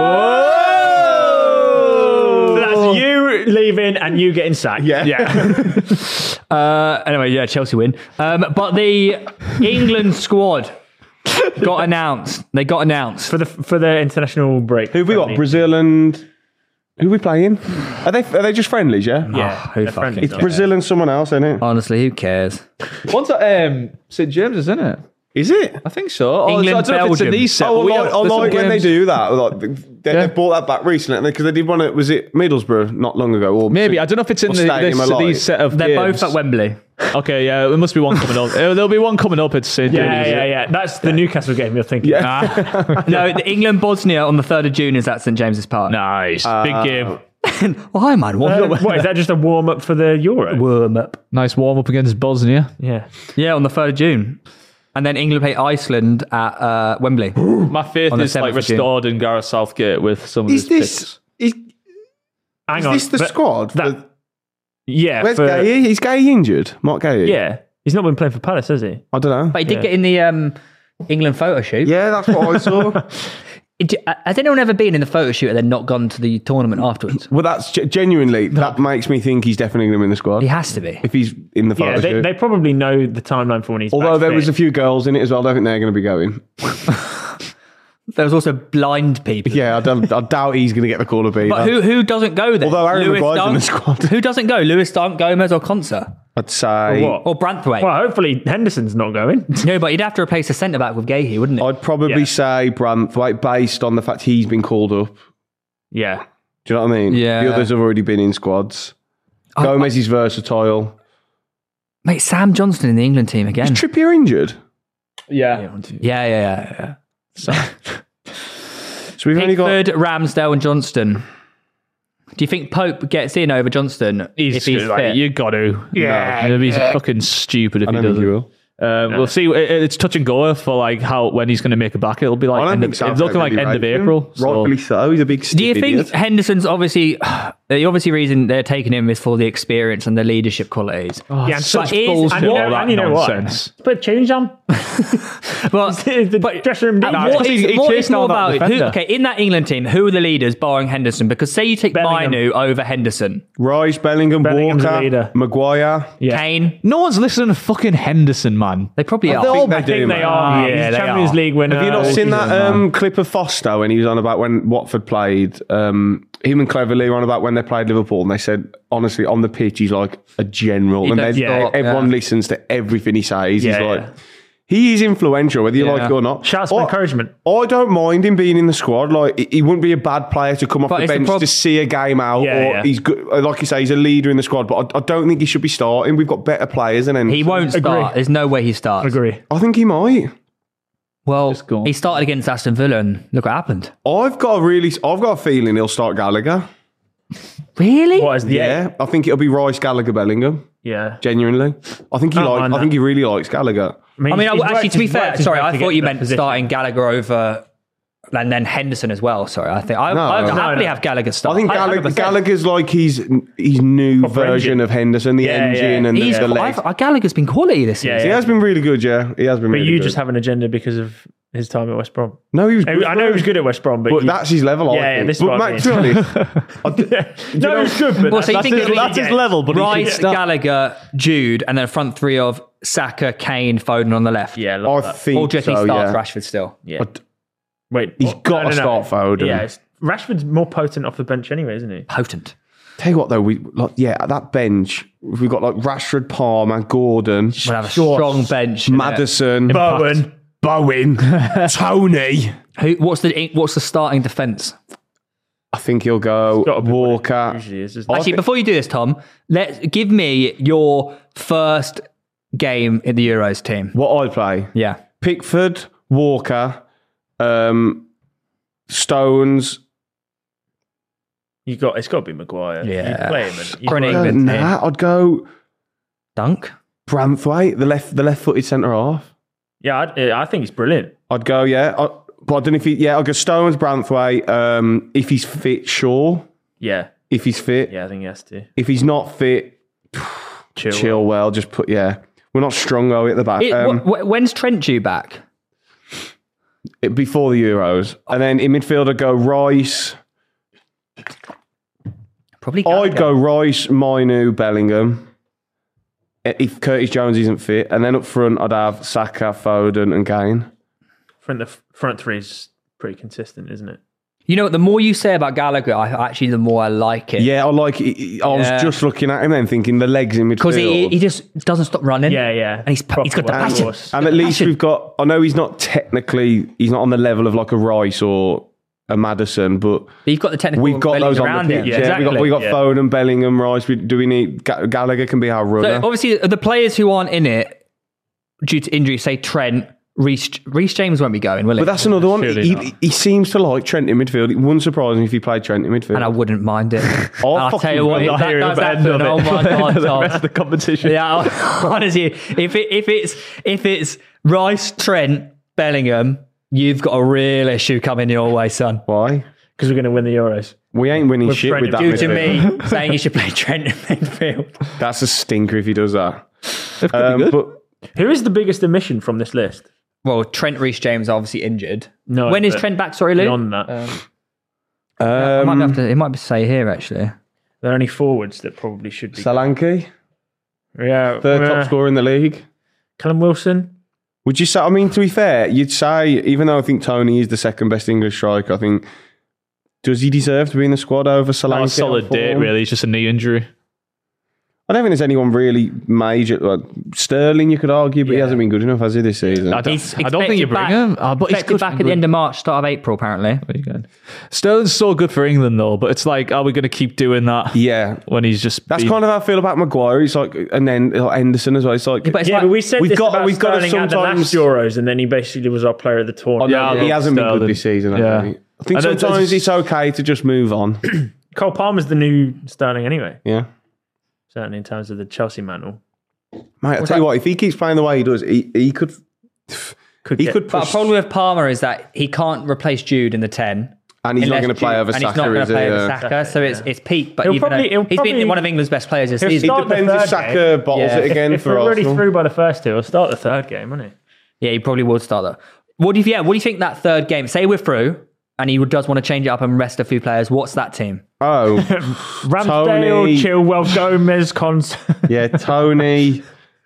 So that's you leaving and you getting sacked. Yeah, Yeah. Uh, anyway, yeah, Chelsea win. Um, but the England squad got announced. They got announced. for the for the international break. Who have we got? Brazil and who are we playing? Are they are they just friendlies? Yeah. Yeah, who they're fucking friendly, It's though. Brazil and someone else, isn't it? Honestly, who cares? One's at um, Saint James's, isn't it? Is it? I think so. Oh, England, I don't know if it's Belgium. a knee set. Oh, but we I have- like, I there's some like when they games- do that. Like, they, Yeah. they brought that back recently because they did one. At, was it Middlesbrough not long ago? Or Maybe I don't know if it's in What the, stadium this, are like? these set of They're games. both at Wembley. Okay, yeah, there must be one coming up. Uh, There'll be one coming up at Saint Yeah, James's. yeah, yeah. That's the Newcastle game you're thinking. Yeah. No, the England Bosnia on the third of June is at St James's Park. Nice, big game. Why, man? What? Uh, what is that? Just a warm up for the Euro? Warm up. Nice warm up against Bosnia. Yeah. Yeah, on the third of June. And then England play Iceland at uh, Wembley. My faith On the is like seventh of June. restored in Gareth Southgate with some of Is his this picks. is, Hang is on. this the but squad? that- for- Yeah. where's for- Gay? Is Gay injured? Mark Gay? Yeah. He's not been playing for Palace, has he? I don't know. But he did Yeah. get in the um, England photo shoot. Yeah, that's what I saw. It- Has anyone ever been in the photo shoot and then not gone to the tournament afterwards? Well, that's ge- genuinely that makes me think he's definitely going to be in the squad He has to be. if he's in the photo Yeah, they, shoot. they probably know the timeline for when he's Although back there fit. was a few girls in it as well. I don't think they're going to be going. There was also blind people. Yeah, I, don't, I doubt he's going to get the call of beat. But who who doesn't go there? Although Harry Lewis Maguire's in the Dunk? squad. Who doesn't go? Lewis Dunk, Gomez, or Conser? I'd say What? Or Branthwaite? Well, hopefully Henderson's not going. No, but you'd have to replace the centre back with Gahey, wouldn't it? I'd probably Yeah. say Branthwaite based on the fact he's been called up. Yeah. Do you know what I mean? Yeah. The others have already been in squads. I- Gomez is versatile. Mate, Sam Johnston in the England team Is again. Trippier injured? Yeah. Yeah, yeah, yeah. yeah. So we've only got. Pickford, Ramsdale, and Johnston. Do you think Pope gets in over Johnston He's, if he's like, fit? you got to. Yeah. No, he's fucking stupid if I he don't think doesn't. he will. Um, We'll see. It- It's touch and go for like how when he's going to make it back. It'll be like I don't end think of, Southgate it's looking like really end of rated him. April. So. Rightfully so. He's a big. Do you stiff think idiot. Henderson's obviously the obviously reason they're taking him is for the experience and the leadership qualities? Yeah, and such so it is- bullshit, and you know, all that and you know nonsense. what? Put change on. But, the dressing room. uh, Nah, what he- is, he what chased is more down that about who, defender. okay, in that England team, who are the leaders barring Henderson? Because say you take Bellingham. Mainu over Henderson, Rice, Bellingham, Bellingham's the Walker, leader. Maguire? Yeah. Kane, No one's listening to fucking Henderson, man. they probably are. they all- I They do, think they man. are. Yeah, He's they Champions are. League winner. Have you not seen that um, clip of Foster when he was on about when Watford played? Um, him and Cleverley were on about when they played Liverpool, and they said, honestly, on the pitch, he's like a general. He and does they, stop, everyone yeah. listens to everything he says. Yeah, he's like, yeah. he is influential, whether you Yeah. like it or not. Shouts for I- encouragement. I don't mind him being in the squad. Like he- he wouldn't be a bad player to come off But the it's the bench prob- to see a game out. Yeah, or yeah. he's good, like you say, he's a leader in the squad. But I, I don't think he should be starting. We've got better players than him. He won't start. Agree. There's no way he starts. Agree. I think he might. Well, Just go on. he started against Aston Villa and look what happened. I've got a really, I've got a feeling he'll start Gallagher. Really? What is the Yeah, I think it'll be Rice, Gallagher, Bellingham. Yeah. Genuinely, I think he Oh, like. I I know. think he really likes Gallagher. I mean, he's- he's actually, worked to be his- fair, worked his sorry, way I to thought get you to that meant position. starting Gallagher over and then Henderson as well. Sorry, I think I, No. I'd No, happily no. have Gallagher start. I think one hundred Gallagher, percent. Gallagher's like his his new Proper version engine. of Henderson, the Yeah, engine yeah. and the, He's, the legs. I've- Gallagher's been quality this Yeah, season. He has been really good, yeah. He has been. But really you good. just have an agenda because of his time at West Brom. no. He was. I Good, I know he was good at West Brom, but, but you- that's his level. Yeah, I yeah, think. this is but what I Matt, to be honest, I d- no, know- it's good. But Well, so you that's, think that's, it'll his, be- that's his his level, but he Rice, should start. Gallagher, Jude, and then a front three of Saka, Kane, Foden on the left. Yeah, I love that. think Or do you think so. he starts Yeah. Rashford still? Yeah. But Wait, He's what? got to start Foden. Yeah, it's, Rashford's more potent off the bench anyway, isn't he? Potent. Tell you what though, we like yeah at that bench we've got like Rashford, Palmer, Gordon, We'll have a strong bench. innit? Madison, Bowen. Bowen, Tony. Who? What's the what's the starting defense? I think he'll go Gotta be what it Walker. usually is, isn't it? Actually, thi- before you do this, Tom, let give me your first game in the Euros team. What I play? Yeah. Pickford, Walker, um, Stones. You got it's got to be Maguire. Yeah. you play him. And you Or an play Uh, him. England nah, I'd go Dunk. Branthwaite, the left, the left-footed centre half. Yeah, I, I think he's brilliant. I'd go yeah, I, but I don't know if he. Yeah, I'll go Stones, Branthwaite. Um, if he's fit, sure. Yeah, If he's fit, yeah, I think he has to. if he's not fit, Chill. chill well. Just put yeah. We're not strong though at the back. It, Um, wh- wh- when's Trent due back? it- before the Euros, and then in midfield I'd go Rice. Probably. I'd Gallagher. go Rice, Mainu, Bellingham. If Curtis Jones isn't fit, and then up front I'd have Saka, Foden, and Kane. Front the front three is pretty consistent, isn't it? You know what? The more you say about Gallagher, I actually the more I like it. Yeah, I like. it. I was Yeah. just looking at him then, thinking the legs in midfield. Because he, he just doesn't stop running. Yeah, yeah. And he's he's got the Proper passion. workhorse. and at least Passion. we've got. I know he's not technically. He's not on the level of like a Rice or a Madison, but But you've got the technical we've got abilities those on around the him. pitch. Yeah, Yeah, we got we got yeah. Foden, Bellingham, Rice. We, do we need Ga- Gallagher? Can be our So runner. obviously, the players who aren't in it due to injury, say Trent, Reece, Reece James won't be going, will he? But that's another one. Surely He, not. he seems to like Trent in midfield. It wouldn't surprise me if he played Trent in midfield. and I wouldn't mind it. Oh, And I'll fuck tell you, you what, I'm that, not hearing that's the end of happened. Oh it. my god, The Tom. rest of the competition. Yeah, honestly, if it, if it's if it's Rice, Trent, Bellingham, you've got a real issue coming your way, son. Why? Because we're going to win the Euros. We ain't winning With shit Trent with that Due to midfield. me saying you should play Trent in midfield. That's a stinker if he does that. It could Um, be good. but Who is the biggest omission from this list? Well, Trent, Reece James, obviously injured. No, When is but Trent back? Sorry, Lou. Beyond that, I might um, have to, it might be say here actually. there are only forwards that probably should be. Solanke, Yeah, third uh, top scorer in the league. Callum Wilson. Would you say? I mean, to be fair, you'd say even though I think Tony is the second best English striker, I think does he deserve to be in the squad over Solanke? Not a solid on date, form? really. It's just a knee injury. I don't think there's anyone really major. Like Sterling, you could argue, but he Yeah. hasn't been good enough, has he, this season? I don't, He's I don't think you expected bring back- him. Uh, but he's Expected good. back at the end of March, start of April, apparently. There you go. Sterling's so good for England, though. But it's like, are we going to keep doing that Yeah. when he's just? That's been- kind of how I feel about Maguire. He's like, and then like, Henderson as well. It's like, but it's Yeah, like, but we said we've this got- about we've got to Sterling at the last sometimes- Euros, and then he basically was our player of the tournament. yeah, I he love hasn't been Sterling. good this season. I Yeah. think. I think And then sometimes there's- it's okay to just move on. Cole Palmer's the new Sterling anyway, Yeah. certainly in terms of the Chelsea mantle. Mate, I'll tell you what, if he keeps playing the way he does, he, he could Could he get- could but push, a problem with Palmer is that he can't replace Jude in the ten. and he's not unless going to play Jude- over and he's Saka, not going is to he? play over Yeah. Saka, so it's it's peak. But He'll even probably- though he'll he's probably- been one of England's best players this He'll season. start It depends the if third Saka bottles Yeah. it again if for we're already Arsenal. through by the first two, he'll start the third game, won't he? Yeah, he probably would start that. What do you? Yeah, what do you think that third game? Say we're through, and he does want to change it up and rest a few players. What's that team? Oh, Ramsdale, Tony. Chilwell, Gomez, Cons. yeah, Tony,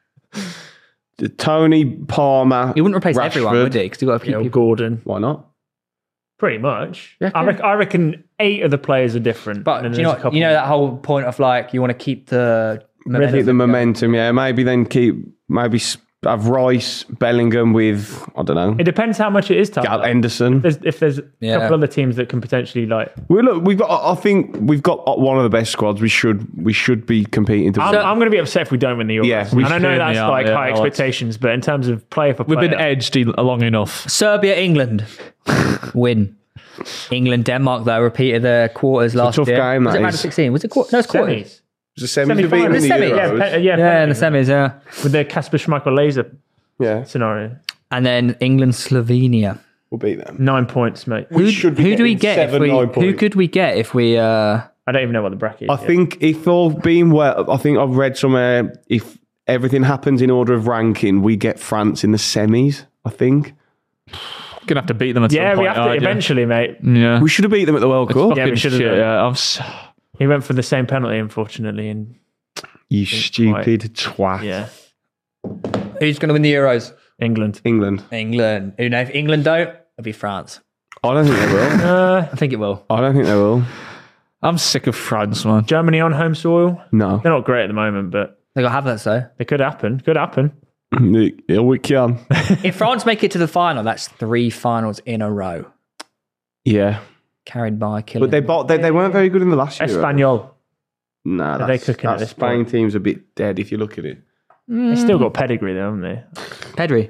Tony Palmer. He wouldn't replace Rashford. everyone, would he? Because he got to you keep know, people. Gordon. Why not? Pretty much. Yeah, I, yeah. reckon, I reckon eight of the players are different. But and do you there's know, a couple- you know that whole point of like you want to keep the Keep the momentum, yeah. Maybe then keep maybe s- have Rice, Bellingham with, I don't know, It depends how much it is tough. Gal Henderson. There's, if there's a Yeah. couple other teams that can potentially like, We look, we've got. I think we've got one of the best squads. We should. We should be competing. To I'm, I'm going to be upset if we don't win the Euros. Yeah, we and I know should, that's yeah, like yeah, high Alex. expectations, but in terms of player for We've player, been edged e- long enough. Serbia, England. Win. England, Denmark, though, repeated their quarters last tough year. game, Was that it round of is. sixteen? Was it quarters? No, it's quarters. semis. the semis Semi-final. have beaten The the semis, Yeah, Euros. pe- yeah, Yeah, in the penalties. semis, yeah. with the Kasper Schmeichel laser Yeah, scenario. And then England, Slovenia. we'll beat them. Nine points, mate. We Who, should be who do we getting get if seven, we? nine Who points. could we get if we? uh I don't even know what the bracket is. I yet. think if all being well, I think I've read somewhere if everything happens in order of ranking, we get France in the semis. I think Gonna have to beat them at Yeah, some we point. have to aren't you? eventually, mate. Yeah. we should have beat them at the World Cup. Yeah, we Fucking should have shit, done. yeah. I'm s- He went for the same penalty, unfortunately, and You stupid twat. yeah, Who's going to win the Euros? England. England. England. Who knows? If England don't, it'll be France. I don't think they will. Uh, I think it will. I don't think they will. I'm sick of France, man. Germany on home soil. No. They're not great at the moment, but They got Havertz though. it could happen. Could happen. Yeah, we can. If France make it to the final, that's three finals in a row, Yeah. carried by Kylian. But they, bought, they they weren't very good in the last year. Espanol. Nah, they that's, cooking at that this Spain point? team's a bit dead if you look at it. They still got pedigree, though, haven't they? Pedri.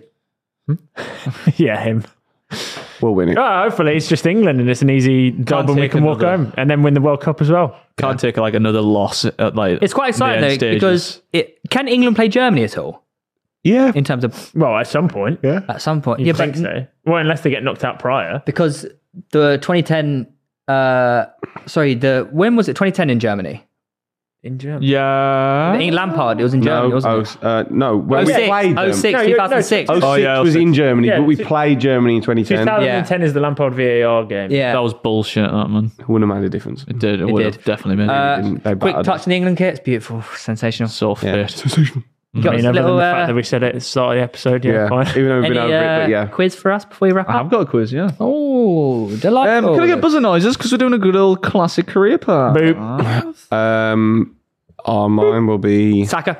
yeah, him. We'll win it. Oh, hopefully it's just England and it's an easy job and we take can walk another- home and then win the World Cup as well. Can't take like another loss at like. It's quite the end exciting though stages. because it can England play Germany at all Yeah. in terms of Well, at some point. Yeah. at some point. You yeah, think but so? Well, unless they get knocked out prior. because the twenty ten, uh, sorry, the when was it? twenty ten in Germany. In Germany. Yeah. In Lampard, it was in Germany, No, wasn't oh, uh, no. When we it? played them. oh six, No, you- no, two thousand six. oh six Oh, yeah, was oh six. in Germany, Yeah, but we two- played Germany in twenty ten. twenty ten is the Lampard V A R game. yeah. That was bullshit, that man. Wouldn't have made a difference. It did. It, would did. have definitely made Uh, it. Didn't- they Quick battered touch us. on the England kit. It's beautiful, sensational. So Yeah. fit. You got I mean, a other little, than the uh, fact that we said it at the start of the episode, yeah, Yeah. fine. Even though we've any been over it, uh, but yeah. quiz for us before we wrap I have up? got a quiz, yeah. Oh, Um, delightful. can I get buzzer noises? Because we're doing a good old classic career part. Boop. Um, oh, mine will be Saka.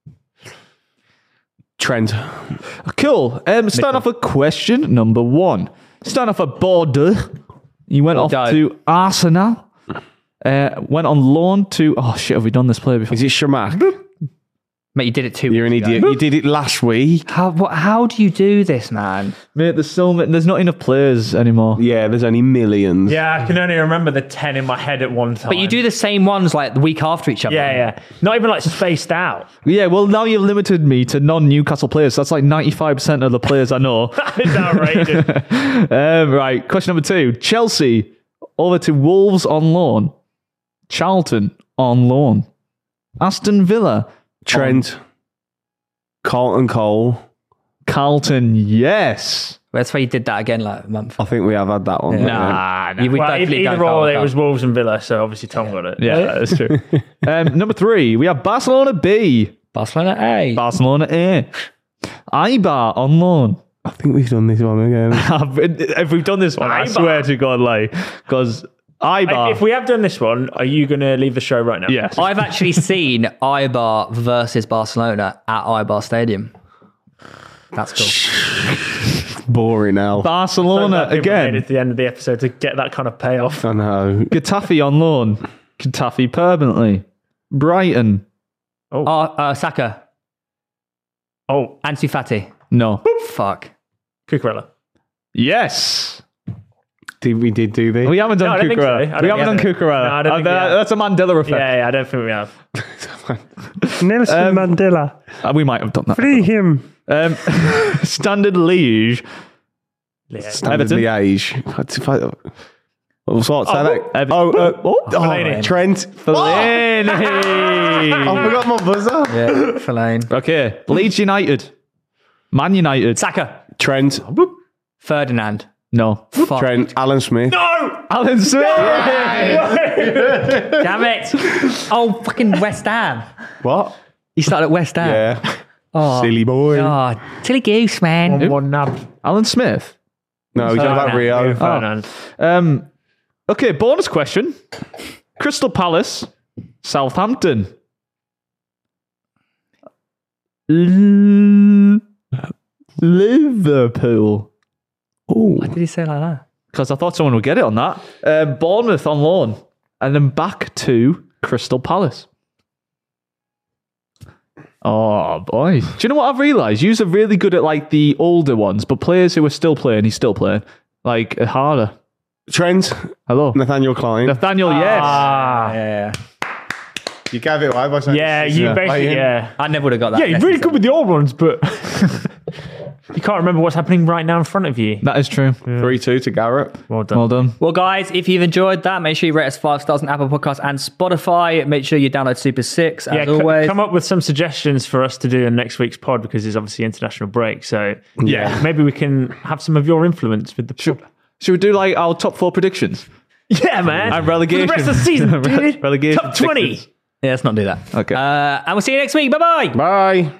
Trent. Cool. Um, starting off with question number one. Starting off at Bordeaux. He went off Bordeaux. to Arsenal. Uh, went on loan to. Oh shit! Have we done this player before? Is it Shamak? Mate, you did it two You're an weeks idiot. ago. You did it last week. How, what, how do you do this, man? Mate, there's so many, there's not enough players anymore. Yeah, there's only millions. Yeah, I can only remember the ten in my head at one time. But you do the same ones like the week after each other. Yeah, yeah. Not even like spaced out. Yeah, well now you've limited me to non-Newcastle players. So that's like ninety-five percent of the players I know. It's outrageous. um, right, question number two. Chelsea over to Wolves on loan. Charlton on loan. Aston Villa. Trent. Carlton Cole. Carlton, yes. That's why you did that again like a month. I think we have had that one. Yeah. Nah, nah. You- we well, definitely either don't or, count it that. was Wolves and Villa, so obviously Tom got it. Yeah, that's true. um, number three, we have Barcelona B. Barcelona A. Barcelona A. Ibar on loan. I think we've done this one again. If we've done this one, I Ibar. swear to God, like, because Ibar. If we have done this one, are you going to leave the show right now? yes. I've actually seen Ibar versus Barcelona at Ibar Stadium. That's cool. Boring now. Barcelona Made again. it to the end of the episode to get that kind of payoff. I know. Getafe on loan. Getafe permanently. Brighton. Oh, uh, Saka. Oh, Ansu Fati. No. Fuck. Cucurella. Yes. Did we did do this? We haven't No, done I don't think so. I Cucurella. don't We haven't done think so. Cucurella. No, I don't Uh, think we that- have. That's a Mandela effect. Yeah, yeah, I don't think we have. Nelson Mandela. Uh, we might have done that. him. Um, Standard Liège. Yeah. Standard Everton. Liège. What's what? Say Oh, that. Everton. Oh, uh, Oh, oh, Fellaini. Trent. Fellaini. I forgot my buzzer. Yeah, Fellaini. Okay. Leeds United. Man United. Saka. Trent. Ferdinand. No. Fuck. Trent. Alan Smith. Alan Smith. Damn it. Oh, fucking West Ham. What? He started at West Ham. Yeah. Oh, Silly boy. God. Silly goose, man. One, one nab. Alan Smith. No, he's on about Ferdinand. Rio. Ferdinand. Um, okay, bonus question. Crystal Palace, Southampton. L- Liverpool. Oh, Why did he say it like that? Because I thought someone would get it on that. Um, Bournemouth on loan. And then back to Crystal Palace. Oh, boy. Do you know what I've realised? Yous are really good at like the older ones, but players who are still playing, he's still playing. Like, harder. Trent, Hello. Nathaniel Klein. Nathaniel, yes. Ah, Yeah. You gave it away by saying yeah, you Yeah. basically, Like, yeah. I never would have got that. Yeah, you're really good with the old ones, but you can't remember what's happening right now in front of you. That is true. three two to Garrett. Well done. Well done. Well, guys, if you've enjoyed that, make sure you rate us five stars on Apple Podcasts and Spotify. Make sure you download Super Six, as Yeah, c- always. come up with some suggestions for us to do in next week's pod because it's obviously international break. So yeah, maybe we can have some of your influence with the Should, should we do like our top four predictions? Yeah, man. And relegation. For the rest of the season, dude. Relegation Top twenty. predictions. Yeah, let's not do that. Okay. Uh, and we'll see you next week. Bye-bye. Bye.